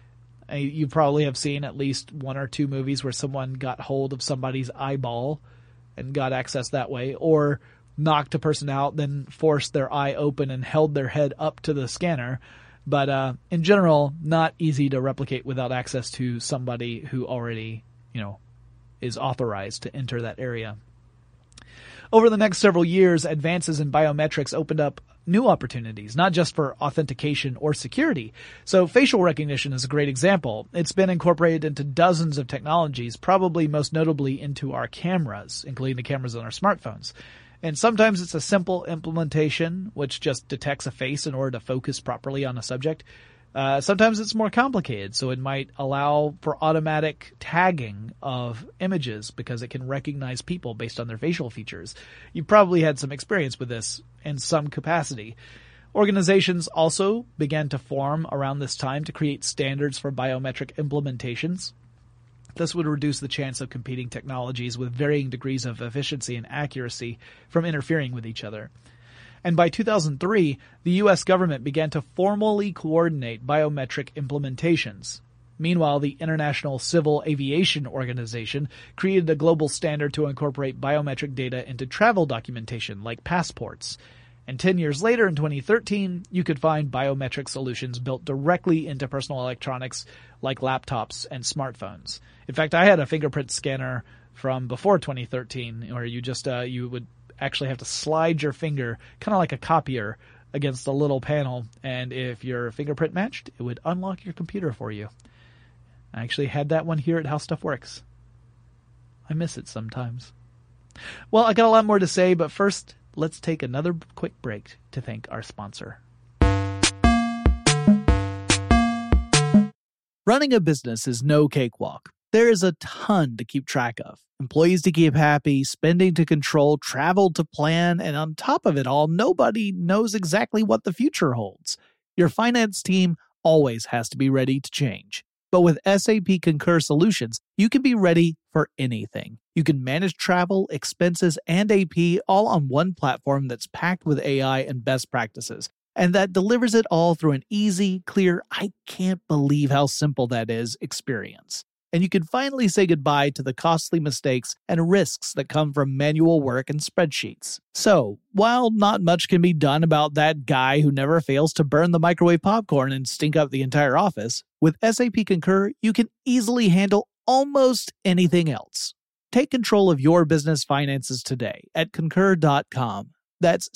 You probably have seen at least one or two movies where someone got hold of somebody's eyeball and got access that way, or knocked a person out, then forced their eye open and held their head up to the scanner. But in general, not easy to replicate without access to somebody who already, is authorized to enter that area. Over the next several years, advances in biometrics opened up new opportunities, not just for authentication or security. So facial recognition is a great example. It's been incorporated into dozens of technologies, probably most notably into our cameras, including the cameras on our smartphones. And sometimes it's a simple implementation, which just detects a face in order to focus properly on a subject. Sometimes it's more complicated, so it might allow for automatic tagging of images because it can recognize people based on their facial features. You've probably had some experience with this in some capacity. Organizations also began to form around this time to create standards for biometric implementations. This would reduce the chance of competing technologies with varying degrees of efficiency and accuracy from interfering with each other. And by 2003, the U.S. government began to formally coordinate biometric implementations. Meanwhile, the International Civil Aviation Organization created a global standard to incorporate biometric data into travel documentation, like passports. And 10 years later, in 2013, you could find biometric solutions built directly into personal electronics like laptops and smartphones. In fact, I had a fingerprint scanner from before 2013 where you would actually have to slide your finger, kind of like a copier, against a little panel, and if your fingerprint matched, it would unlock your computer for you. I actually had that one here at How Stuff Works. I miss it sometimes. Well, I got a lot more to say, but first, let's take another quick break to thank our sponsor. Running a business is no cakewalk. There is a ton to keep track of. Employees to keep happy, spending to control, travel to plan, and on top of it all, nobody knows exactly what the future holds. Your finance team always has to be ready to change. But with SAP Concur Solutions, you can be ready for anything. You can manage travel, expenses, and AP all on one platform that's packed with AI and best practices, and that delivers it all through an easy, clear, I can't believe how simple that is experience. And you can finally say goodbye to the costly mistakes and risks that come from manual work and spreadsheets. So, while not much can be done about that guy who never fails to burn the microwave popcorn and stink up the entire office, with SAP Concur, you can easily handle almost anything else. Take control of your business finances today at Concur.com. That's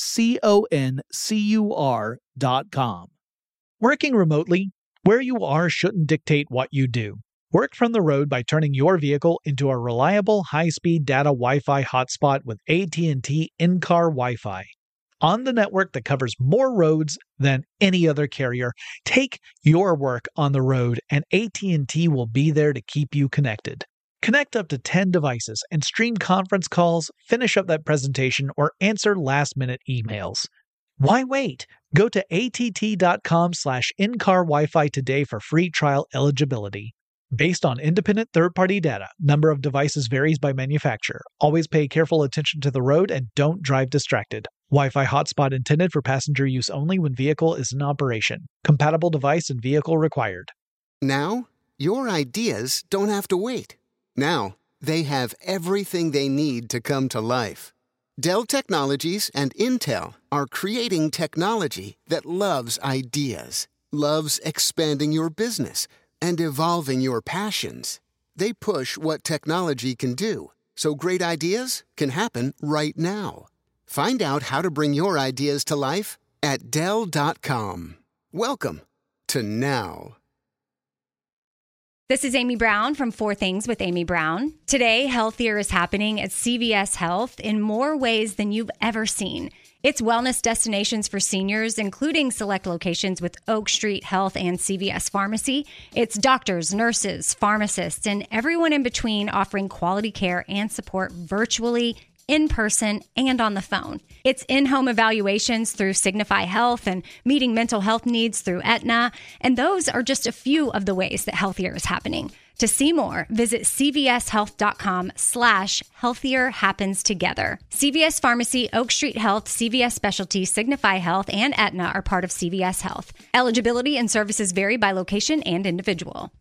CONCUR.com. Working remotely, where you are shouldn't dictate what you do. Work from the road by turning your vehicle into a reliable high-speed data Wi-Fi hotspot with AT&T in-car Wi-Fi. On the network that covers more roads than any other carrier, take your work on the road and AT&T will be there to keep you connected. Connect up to 10 devices and stream conference calls, finish up that presentation, or answer last-minute emails. Why wait? Go to att.com/in-car Wi-Fi today for free trial eligibility. Based on independent third-party data, number of devices varies by manufacturer. Always pay careful attention to the road and don't drive distracted. Wi-Fi hotspot intended for passenger use only when vehicle is in operation. Compatible device and vehicle required. Now, your ideas don't have to wait. Now, they have everything they need to come to life. Dell Technologies and Intel are creating technology that loves ideas, loves expanding your business, and evolving your passions. They push what technology can do, so great ideas can happen right now. Find out how to bring your ideas to life at Dell.com. Welcome to now. This is Amy Brown from 4 Things with Amy Brown. Today, healthier is happening at CVS Health in more ways than you've ever seen. It's wellness destinations for seniors, including select locations with Oak Street Health and CVS Pharmacy. It's doctors, nurses, pharmacists, and everyone in between offering quality care and support virtually, in person, and on the phone. It's in-home evaluations through Signify Health and meeting mental health needs through Aetna. And those are just a few of the ways that healthier is happening. To see more, visit cvshealth.com/healthier happens together. CVS Pharmacy, Oak Street Health, CVS Specialty, Signify Health, and Aetna are part of CVS Health. Eligibility and services vary by location and individual.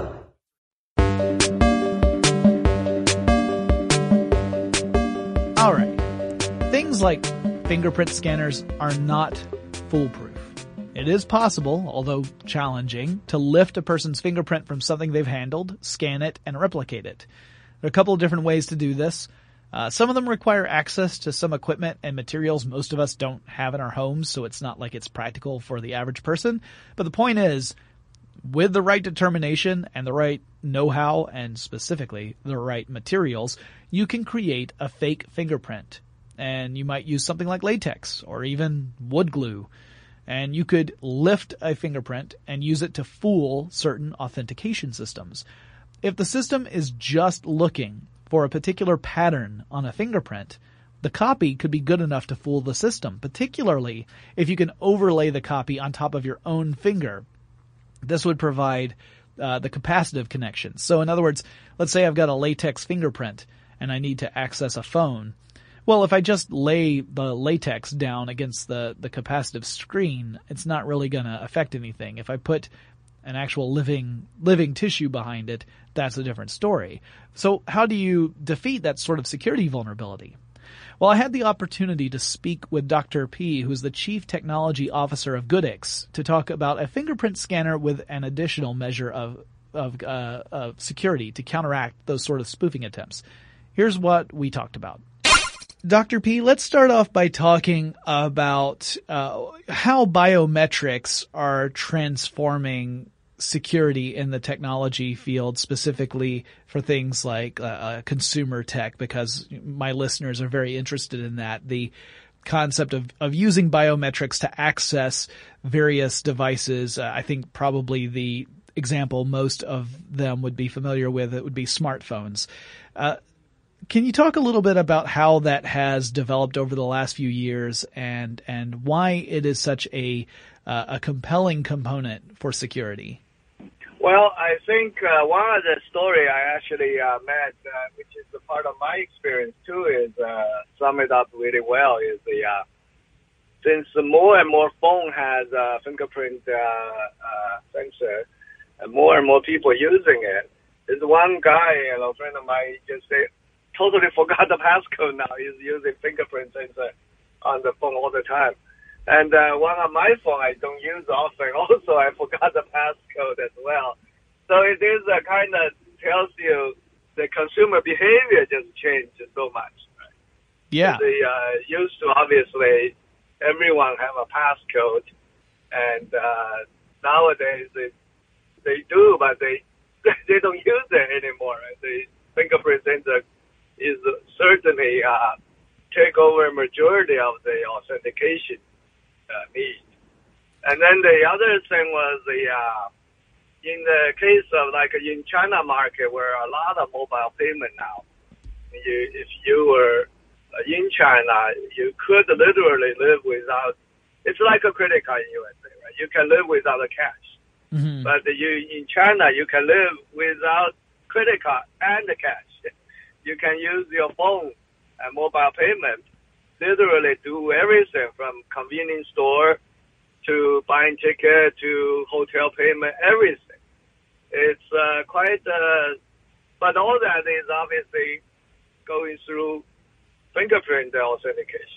All right. Things like fingerprint scanners are not foolproof. It is possible, although challenging, to lift a person's fingerprint from something they've handled, scan it, and replicate it. There are a couple of different ways to do this. Some of them require access to some equipment and materials most of us don't have in our homes, so it's not like it's practical for the average person. But the point is, with the right determination and the right know-how, and specifically the right materials, you can create a fake fingerprint. And you might use something like latex or even wood glue. And you could lift a fingerprint and use it to fool certain authentication systems. If the system is just looking for a particular pattern on a fingerprint, the copy could be good enough to fool the system, particularly if you can overlay the copy on top of your own finger. This would provide the capacitive connection. So in other words, let's say I've got a latex fingerprint and I need to access a phone. Well, if I just lay the latex down against the capacitive screen, it's not really going to affect anything. If I put an actual living tissue behind it, that's a different story. So how do you defeat that sort of security vulnerability? Well, I had the opportunity to speak with Dr. P, who's the Chief Technology Officer of Goodix, to talk about a fingerprint scanner with an additional measure of security to counteract those sort of spoofing attempts. Here's what we talked about. Dr. P, let's start off by talking about how biometrics are transforming security in the technology field, specifically for things like consumer tech, because my listeners are very interested in that. The concept of using biometrics to access various devices, I think probably the example most of them would be familiar with, it would be smartphones. Can you talk a little bit about how that has developed over the last few years and why it is such a compelling component for security? Well, I think one of the story I actually met, which is a part of my experience too, is sum it up really well. Is since more and more phone has a fingerprint sensor, and more people using it. There's one guy, a friend of mine, just totally forgot the passcode now. He's using fingerprint sensor on the phone all the time. And one on my phone I don't use often. Also, I forgot the passcode as well. So it is kind of tells you the consumer behavior just changed so much. Right? Yeah. They used to, obviously, everyone have a passcode. And nowadays they do, but they don't use it anymore. Right? The fingerprint sensor is certainly take over a majority of the authentication need. And then the other thing was in the case of like in China market where a lot of mobile payment now, if you were in China, you could literally live without, it's like a credit card in USA, right? You can live without a cash. Mm-hmm. But in China, you can live without credit card and the cash. You can use your phone and mobile payment, literally do everything from convenience store to buying ticket to hotel payment, everything. It's quite, but all that is obviously going through fingerprint authentication.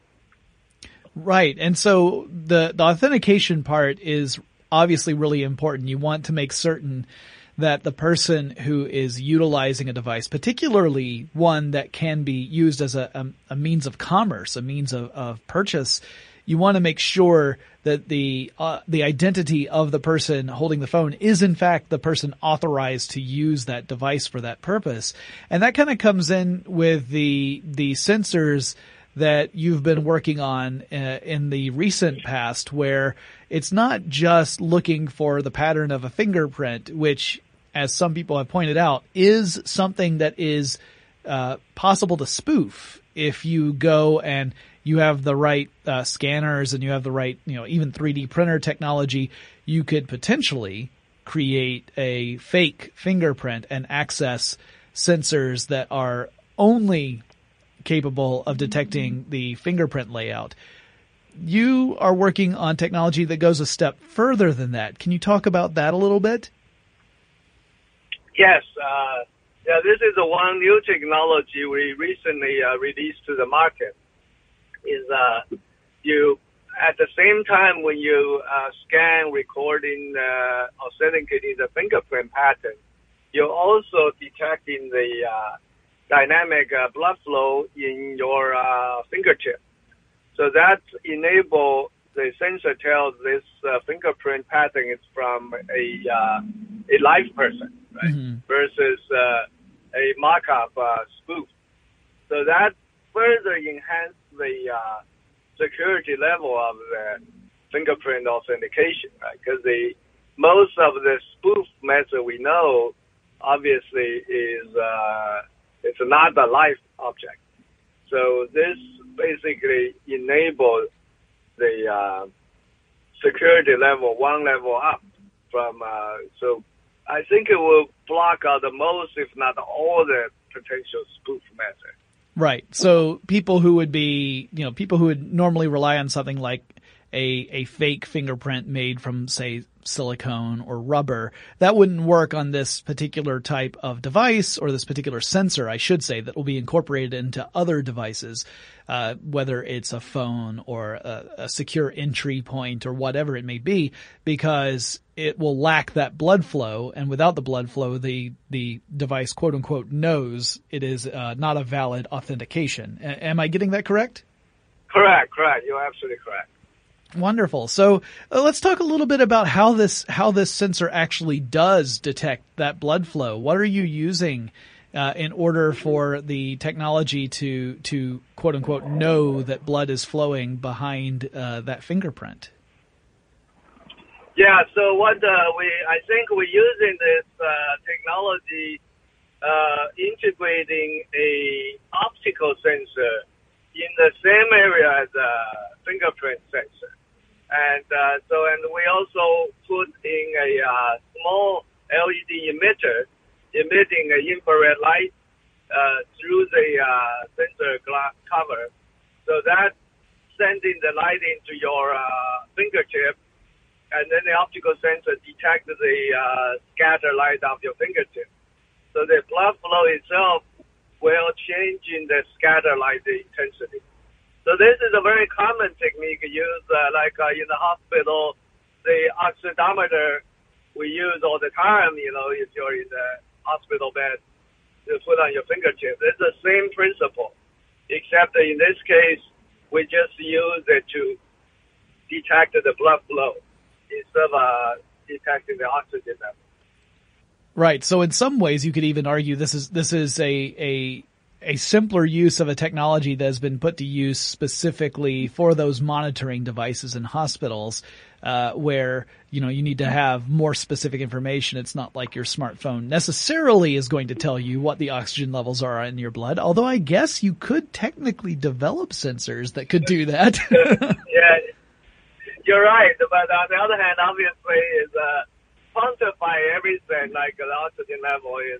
Right. And so the authentication part is obviously really important. You want to make certain that the person who is utilizing a device, particularly one that can be used as a means of commerce, a means of purchase, you want to make sure that the identity of the person holding the phone is in fact the person authorized to use that device for that purpose. And that kind of comes in with the sensors that you've been working on in the recent past, where it's not just looking for the pattern of a fingerprint, which, as some people have pointed out, is something that is possible to spoof if you go and you have the right scanners and you have the right, even 3D printer technology. You could potentially create a fake fingerprint and access sensors that are only capable of detecting the fingerprint layout. You are working on technology that goes a step further than that. Can you talk about that a little bit? Yes. This is the one new technology we recently released to the market. Is you at the same time when you scan, recording, authenticating the fingerprint pattern, you're also detecting the dynamic blood flow in your fingertip. So that enables the sensor tells this fingerprint pattern is from a live person, right? Mm-hmm. Versus a mock-up spoof. So that further enhances the security level of the fingerprint authentication, right? Because most of the spoof method we know, obviously, is it's not a live object. So this basically enables the security level one level up from. So I think it will block out the most, if not all, the potential spoof methods. Right. So people who would be, people who would normally rely on something like a fake fingerprint made from, say, silicone or rubber, that wouldn't work on this particular type of device, or this particular sensor, I should say, that will be incorporated into other devices, whether it's a phone or a secure entry point or whatever it may be, because it will lack that blood flow. And without the blood flow, the device, quote unquote, knows it is not a valid authentication. Am I getting that correct? Correct. You're absolutely correct. Wonderful. So let's talk a little bit about how this sensor actually does detect that blood flow. What are you using in order for the technology to quote unquote know that blood is flowing behind that fingerprint? Yeah. So what I think we're using this technology, integrating a optical sensor in the same area as a fingerprint sensor. And we also put in a small LED emitter emitting an infrared light through the sensor cover. So that's sending the light into your fingertip, and then the optical sensor detects the scatter light of your fingertip. So the blood flow itself will change in the scatter light intensity. So this is a very common technique used in the hospital. The oxidometer we use all the time, if you're in the hospital bed, to put on your fingertip. It's the same principle, except in this case, we just use it to detect the blood flow instead of detecting the oxygen level. Right. So in some ways, you could even argue this is a simpler use of a technology that has been put to use specifically for those monitoring devices in hospitals, where, you need to have more specific information. It's not like your smartphone necessarily is going to tell you what the oxygen levels are in your blood, although I guess you could technically develop sensors that could do that. Yeah, you're right. But on the other hand, obviously, is quantify everything, like the oxygen level is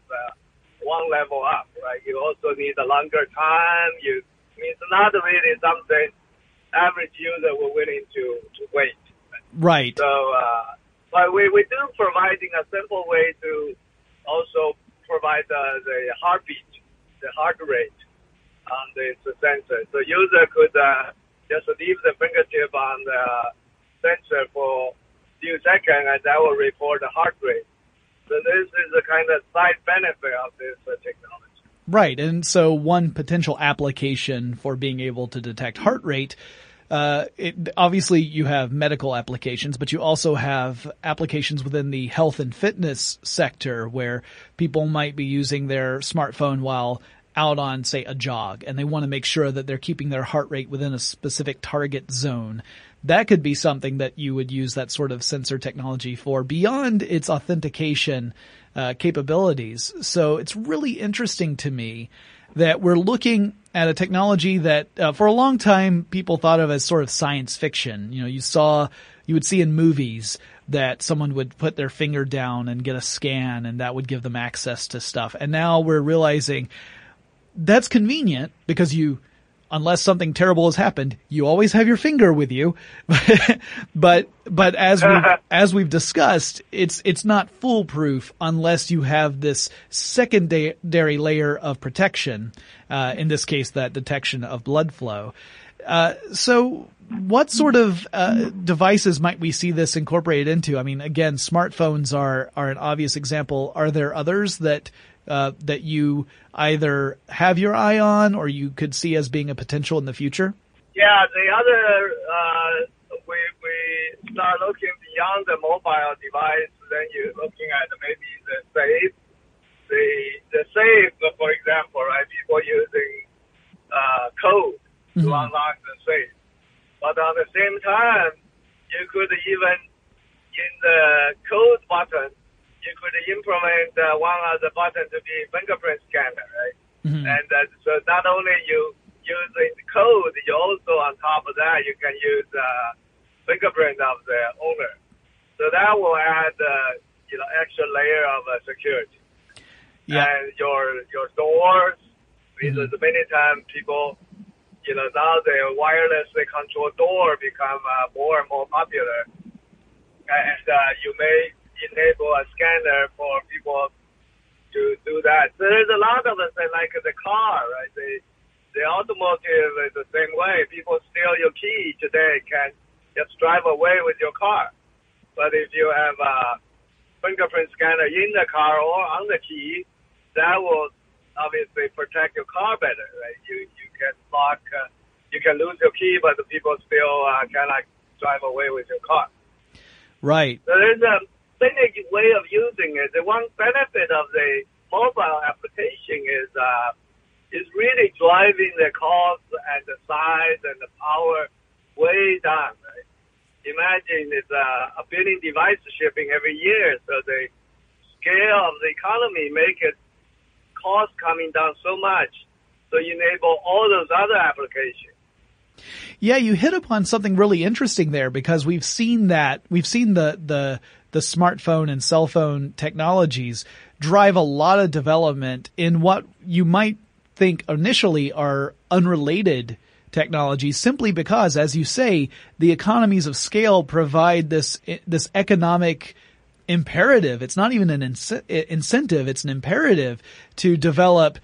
one level up, right? You also need a longer time. It's not really something average user were willing to wait. Right. So, but we do providing a simple way to also provide the heartbeat, the heart rate on the sensor. So user could just leave the fingertip on the sensor for a few seconds, and that will record the heart rate. So this is a kind of side benefit of this technology. Right. And so one potential application for being able to detect heart rate obviously you have medical applications, but you also have applications within the health and fitness sector where people might be using their smartphone while out on, say, a jog, and they want to make sure that they're keeping their heart rate within a specific target zone. That could be something that you would use that sort of sensor technology for beyond its authentication capabilities. So it's really interesting to me that we're looking at a technology that for a long time people thought of as sort of science fiction. You would see in movies that someone would put their finger down and get a scan and that would give them access to stuff. And now we're realizing that's convenient because unless something terrible has happened, you always have your finger with you. but as we've discussed, it's not foolproof unless you have this secondary layer of protection. In this case, that detection of blood flow. So what sort of devices might we see this incorporated into? I mean, again, smartphones are an obvious example. Are there others that you either have your eye on or you could see as being a potential in the future? Yeah, the other, we start looking beyond the mobile device, then you're looking at maybe the safe. The safe, for example, right? People using code to unlock the safe. But at the same time, you could even, in the code button, you could implement one of the buttons to be fingerprint scanner, right? Mm-hmm. And so not only you use the code, you also on top of that you can use fingerprint of the owner. So that will add extra layer of security. Yeah. And your doors, because many times people, now the wirelessly controlled door become more and more popular, and you may enable a scanner for people to do that. So there's a lot of it, like the car, right? The automotive is the same way. People steal your key today, can just drive away with your car. But if you have a fingerprint scanner in the car or on the key, that will obviously protect your car better, right? You can lock, you can lose your key, but the people still cannot drive away with your car. Right. So there's a cynic way of using it. The one benefit of the mobile application is really driving the cost and the size and the power way down, right? Imagine it's a billion devices shipping every year, so the scale of the economy make it cost coming down so much, so you enable all those other applications. Yeah, you hit upon something really interesting there because we've seen the smartphone and cell phone technologies drive a lot of development in what you might think initially are unrelated technologies, simply because, as you say, the economies of scale provide this economic imperative. It's not even an incentive, it's an imperative to develop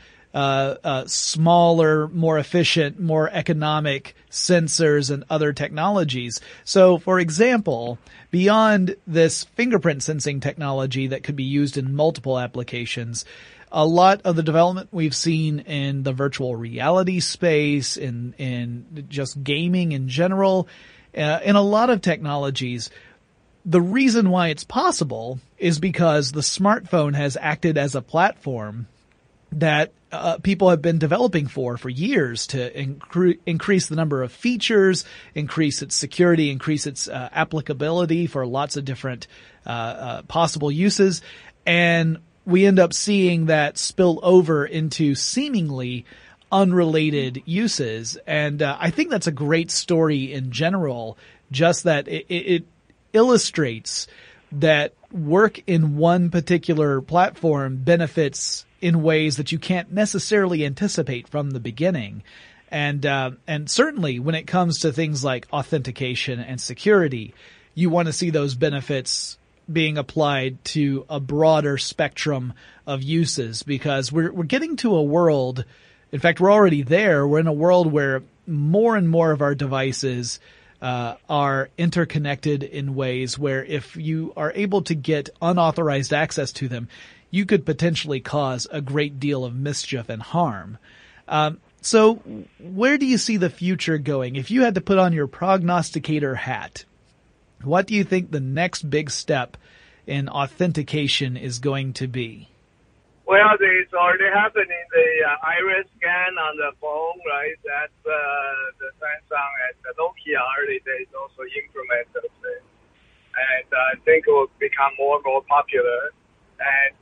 smaller, more efficient, more economic sensors and other technologies. So, for example, beyond this fingerprint sensing technology that could be used in multiple applications, a lot of the development we've seen in the virtual reality space, in just gaming in general, in a lot of technologies, the reason why it's possible is because the smartphone has acted as a platform that people have been developing for years to increase the number of features, increase its security, increase its applicability for lots of different possible uses. And we end up seeing that spill over into seemingly unrelated uses. And I think that's a great story in general, just that it illustrates that work in one particular platform benefits in ways that you can't necessarily anticipate from the beginning. And certainly when it comes to things like authentication and security, you want to see those benefits being applied to a broader spectrum of uses, because we're getting to a world, in fact, we're already there. We're in a world where more and more of our devices are interconnected in ways where if you are able to get unauthorized access to them, you could potentially cause a great deal of mischief and harm. So where do you see the future going? If you had to put on your prognosticator hat, what do you think the next big step in authentication is going to be? Well, it's already happening. The iris scan on the phone, right? That's the Samsung and the Nokia early days also implement those things. And I think it will become more and more popular. And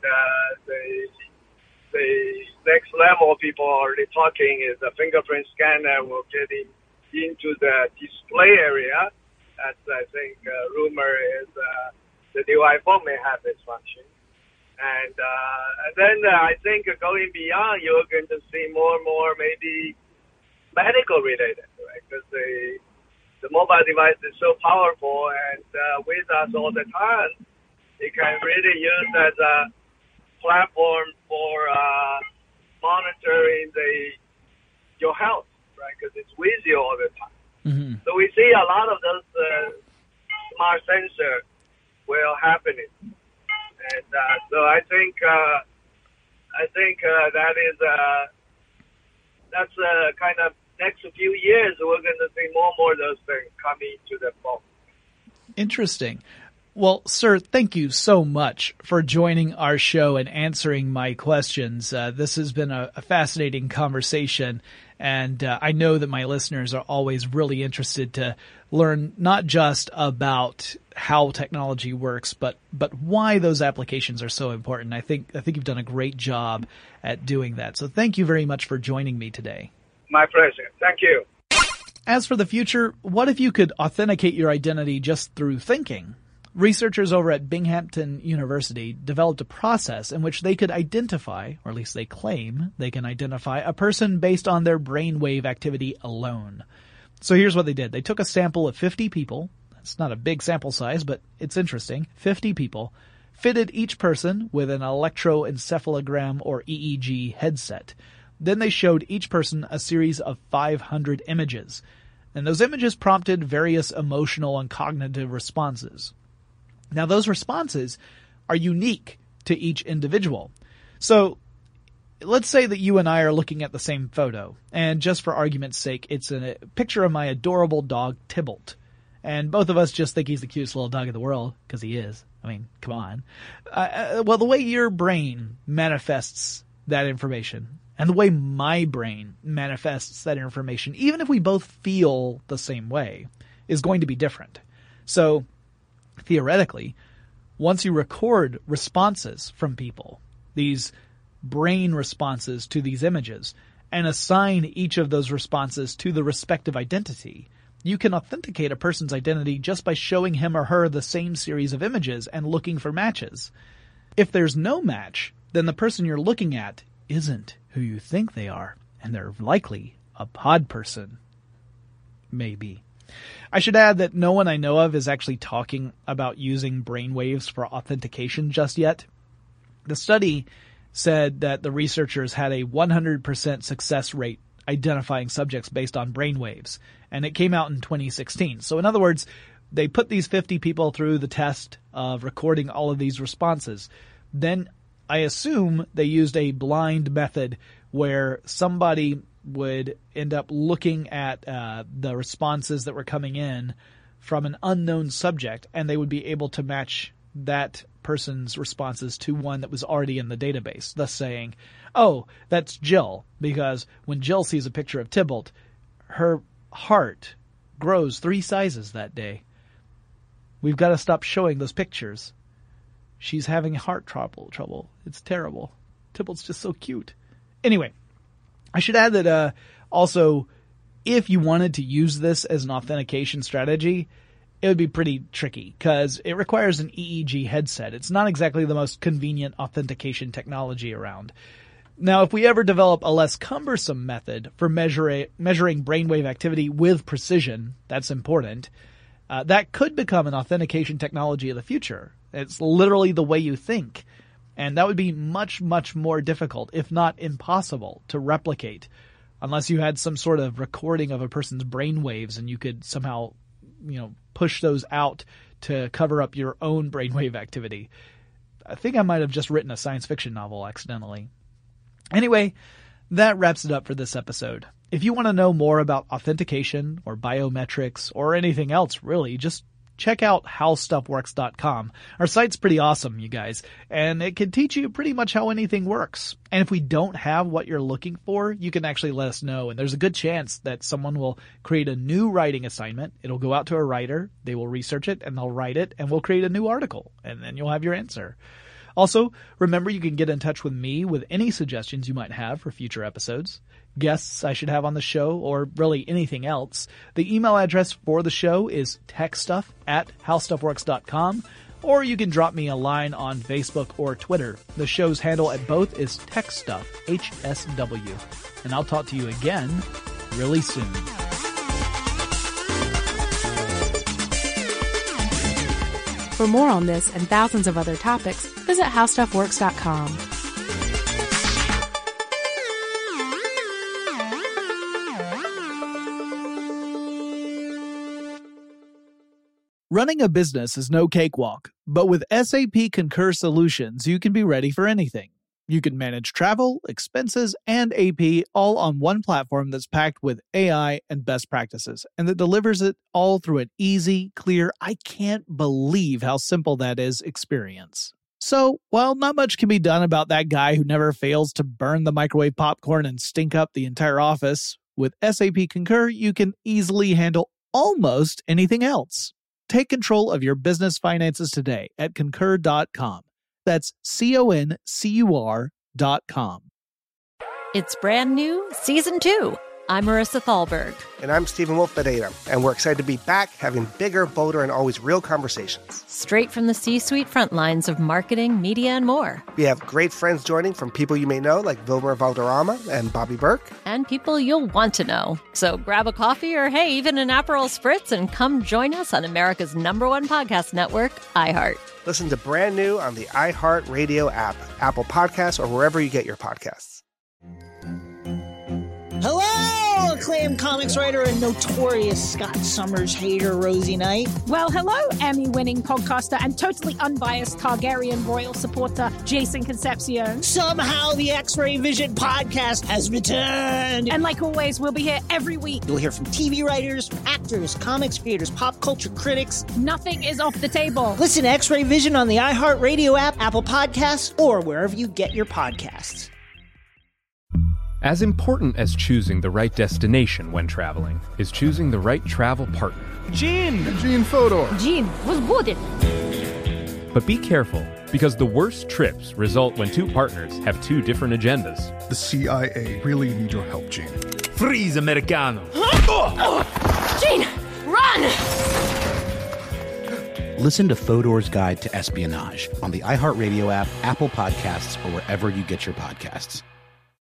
the next level people are already talking is the fingerprint scanner will get into the display area. That's, I think, rumor is the new iPhone may have this function. And then I think going beyond, you're going to see more and more maybe medical related, right? Because the mobile device is so powerful and with us all the time, it can really use as a platform for monitoring your health, right? Because it's with you all the time. Mm-hmm. So we see a lot of those smart sensors will happening. And so I think that is that's kind of next few years we're going to see more and more of those things coming to the phone. Interesting. Well, sir, thank you so much for joining our show and answering my questions. This has been a fascinating conversation, and I know that my listeners are always really interested to learn not just about how technology works, but why those applications are so important. I think you've done a great job at doing that. So thank you very much for joining me today. My pleasure. Thank you. As for the future, what if you could authenticate your identity just through thinking? Researchers over at Binghamton University developed a process in which they could identify, or at least they claim they can identify, a person based on their brainwave activity alone. So here's what they did. They took a sample of 50 people. It's not a big sample size, but it's interesting. 50 people, fitted each person with an electroencephalogram or EEG headset. Then they showed each person a series of 500 images. And those images prompted various emotional and cognitive responses. Now, those responses are unique to each individual. So let's say that you and I are looking at the same photo, and just for argument's sake, it's a picture of my adorable dog, Tybalt. And both of us just think he's the cutest little dog in the world, because he is. I mean, come on. Well, the way your brain manifests that information, and the way my brain manifests that information, even if we both feel the same way, is going to be different. So theoretically, once you record responses from people, these brain responses to these images, and assign each of those responses to the respective identity, you can authenticate a person's identity just by showing him or her the same series of images and looking for matches. If there's no match, then the person you're looking at isn't who you think they are, and they're likely a pod person. Maybe. I should add that no one I know of is actually talking about using brainwaves for authentication just yet. The study said that the researchers had a 100% success rate identifying subjects based on brainwaves, and it came out in 2016. So in other words, they put these 50 people through the test of recording all of these responses. Then I assume they used a blind method where somebody would end up looking at the responses that were coming in from an unknown subject, and they would be able to match that person's responses to one that was already in the database, thus saying, oh, that's Jill, because when Jill sees a picture of Tybalt, her heart grows 3 sizes that day. We've got to stop showing those pictures. She's having heart trouble. It's terrible. Tybalt's just so cute. Anyway, I should add that also, if you wanted to use this as an authentication strategy, it would be pretty tricky because it requires an EEG headset. It's not exactly the most convenient authentication technology around. Now, if we ever develop a less cumbersome method for measuring brainwave activity with precision, that's important, that could become an authentication technology of the future. It's literally the way you think. And that would be much, much more difficult, if not impossible, to replicate unless you had some sort of recording of a person's brainwaves and you could somehow, push those out to cover up your own brainwave activity. I think I might have just written a science fiction novel accidentally. Anyway, That wraps it up for this episode. If you want to know more about authentication or biometrics or anything else really, just check out howstuffworks.com. Our site's pretty awesome, you guys, and it can teach you pretty much how anything works. And if we don't have what you're looking for, you can actually let us know, and there's a good chance that someone will create a new writing assignment. It'll go out to a writer, they will research it, and they'll write it, and we'll create a new article, and then you'll have your answer. Also, remember you can get in touch with me with any suggestions you might have for future episodes, guests I should have on the show, or really anything else. The email address for the show is techstuff@howstuffworks.com, or you can drop me a line on Facebook or Twitter. The show's handle at both is TechStuff, HSW. And I'll talk to you again really soon. For more on this and thousands of other topics, visit howstuffworks.com. Running a business is no cakewalk, but with SAP Concur Solutions, you can be ready for anything. You can manage travel, expenses, and AP all on one platform that's packed with AI and best practices, and that delivers it all through an easy, clear, I can't believe how simple that is experience. So, while not much can be done about that guy who never fails to burn the microwave popcorn and stink up the entire office, with SAP Concur, you can easily handle almost anything else. Take control of your business finances today at concur.com. That's CONCUR.com. It's brand new, Season 2. I'm Marissa Thalberg. And I'm Stephen Wolf Pereira, and we're excited to be back having bigger, bolder, and always real conversations. Straight from the C-suite front lines of marketing, media, and more. We have great friends joining from people you may know, like Wilmer Valderrama and Bobby Burke. And people you'll want to know. So grab a coffee or, hey, even an Aperol Spritz and come join us on America's #1 podcast network, iHeart. Listen to brand new on the iHeart Radio app, Apple Podcasts, or wherever you get your podcasts. Hello, acclaimed comics writer and notorious Scott Summers hater, Rosie Knight. Well, hello, Emmy-winning podcaster and totally unbiased Targaryen royal supporter, Jason Concepcion. Somehow the X-Ray Vision podcast has returned. And like always, we'll be here every week. You'll hear from TV writers, actors, comics creators, pop culture critics. Nothing is off the table. Listen to X-Ray Vision on the iHeartRadio app, Apple Podcasts, or wherever you get your podcasts. As important as choosing the right destination when traveling is choosing the right travel partner. Gene Fodor. Gene was good. But be careful, because the worst trips result when two partners have two different agendas. The CIA really need your help, Gene. Freeze, Americano. Gene, run! Listen to Fodor's Guide to Espionage on the iHeartRadio app, Apple Podcasts, or wherever you get your podcasts.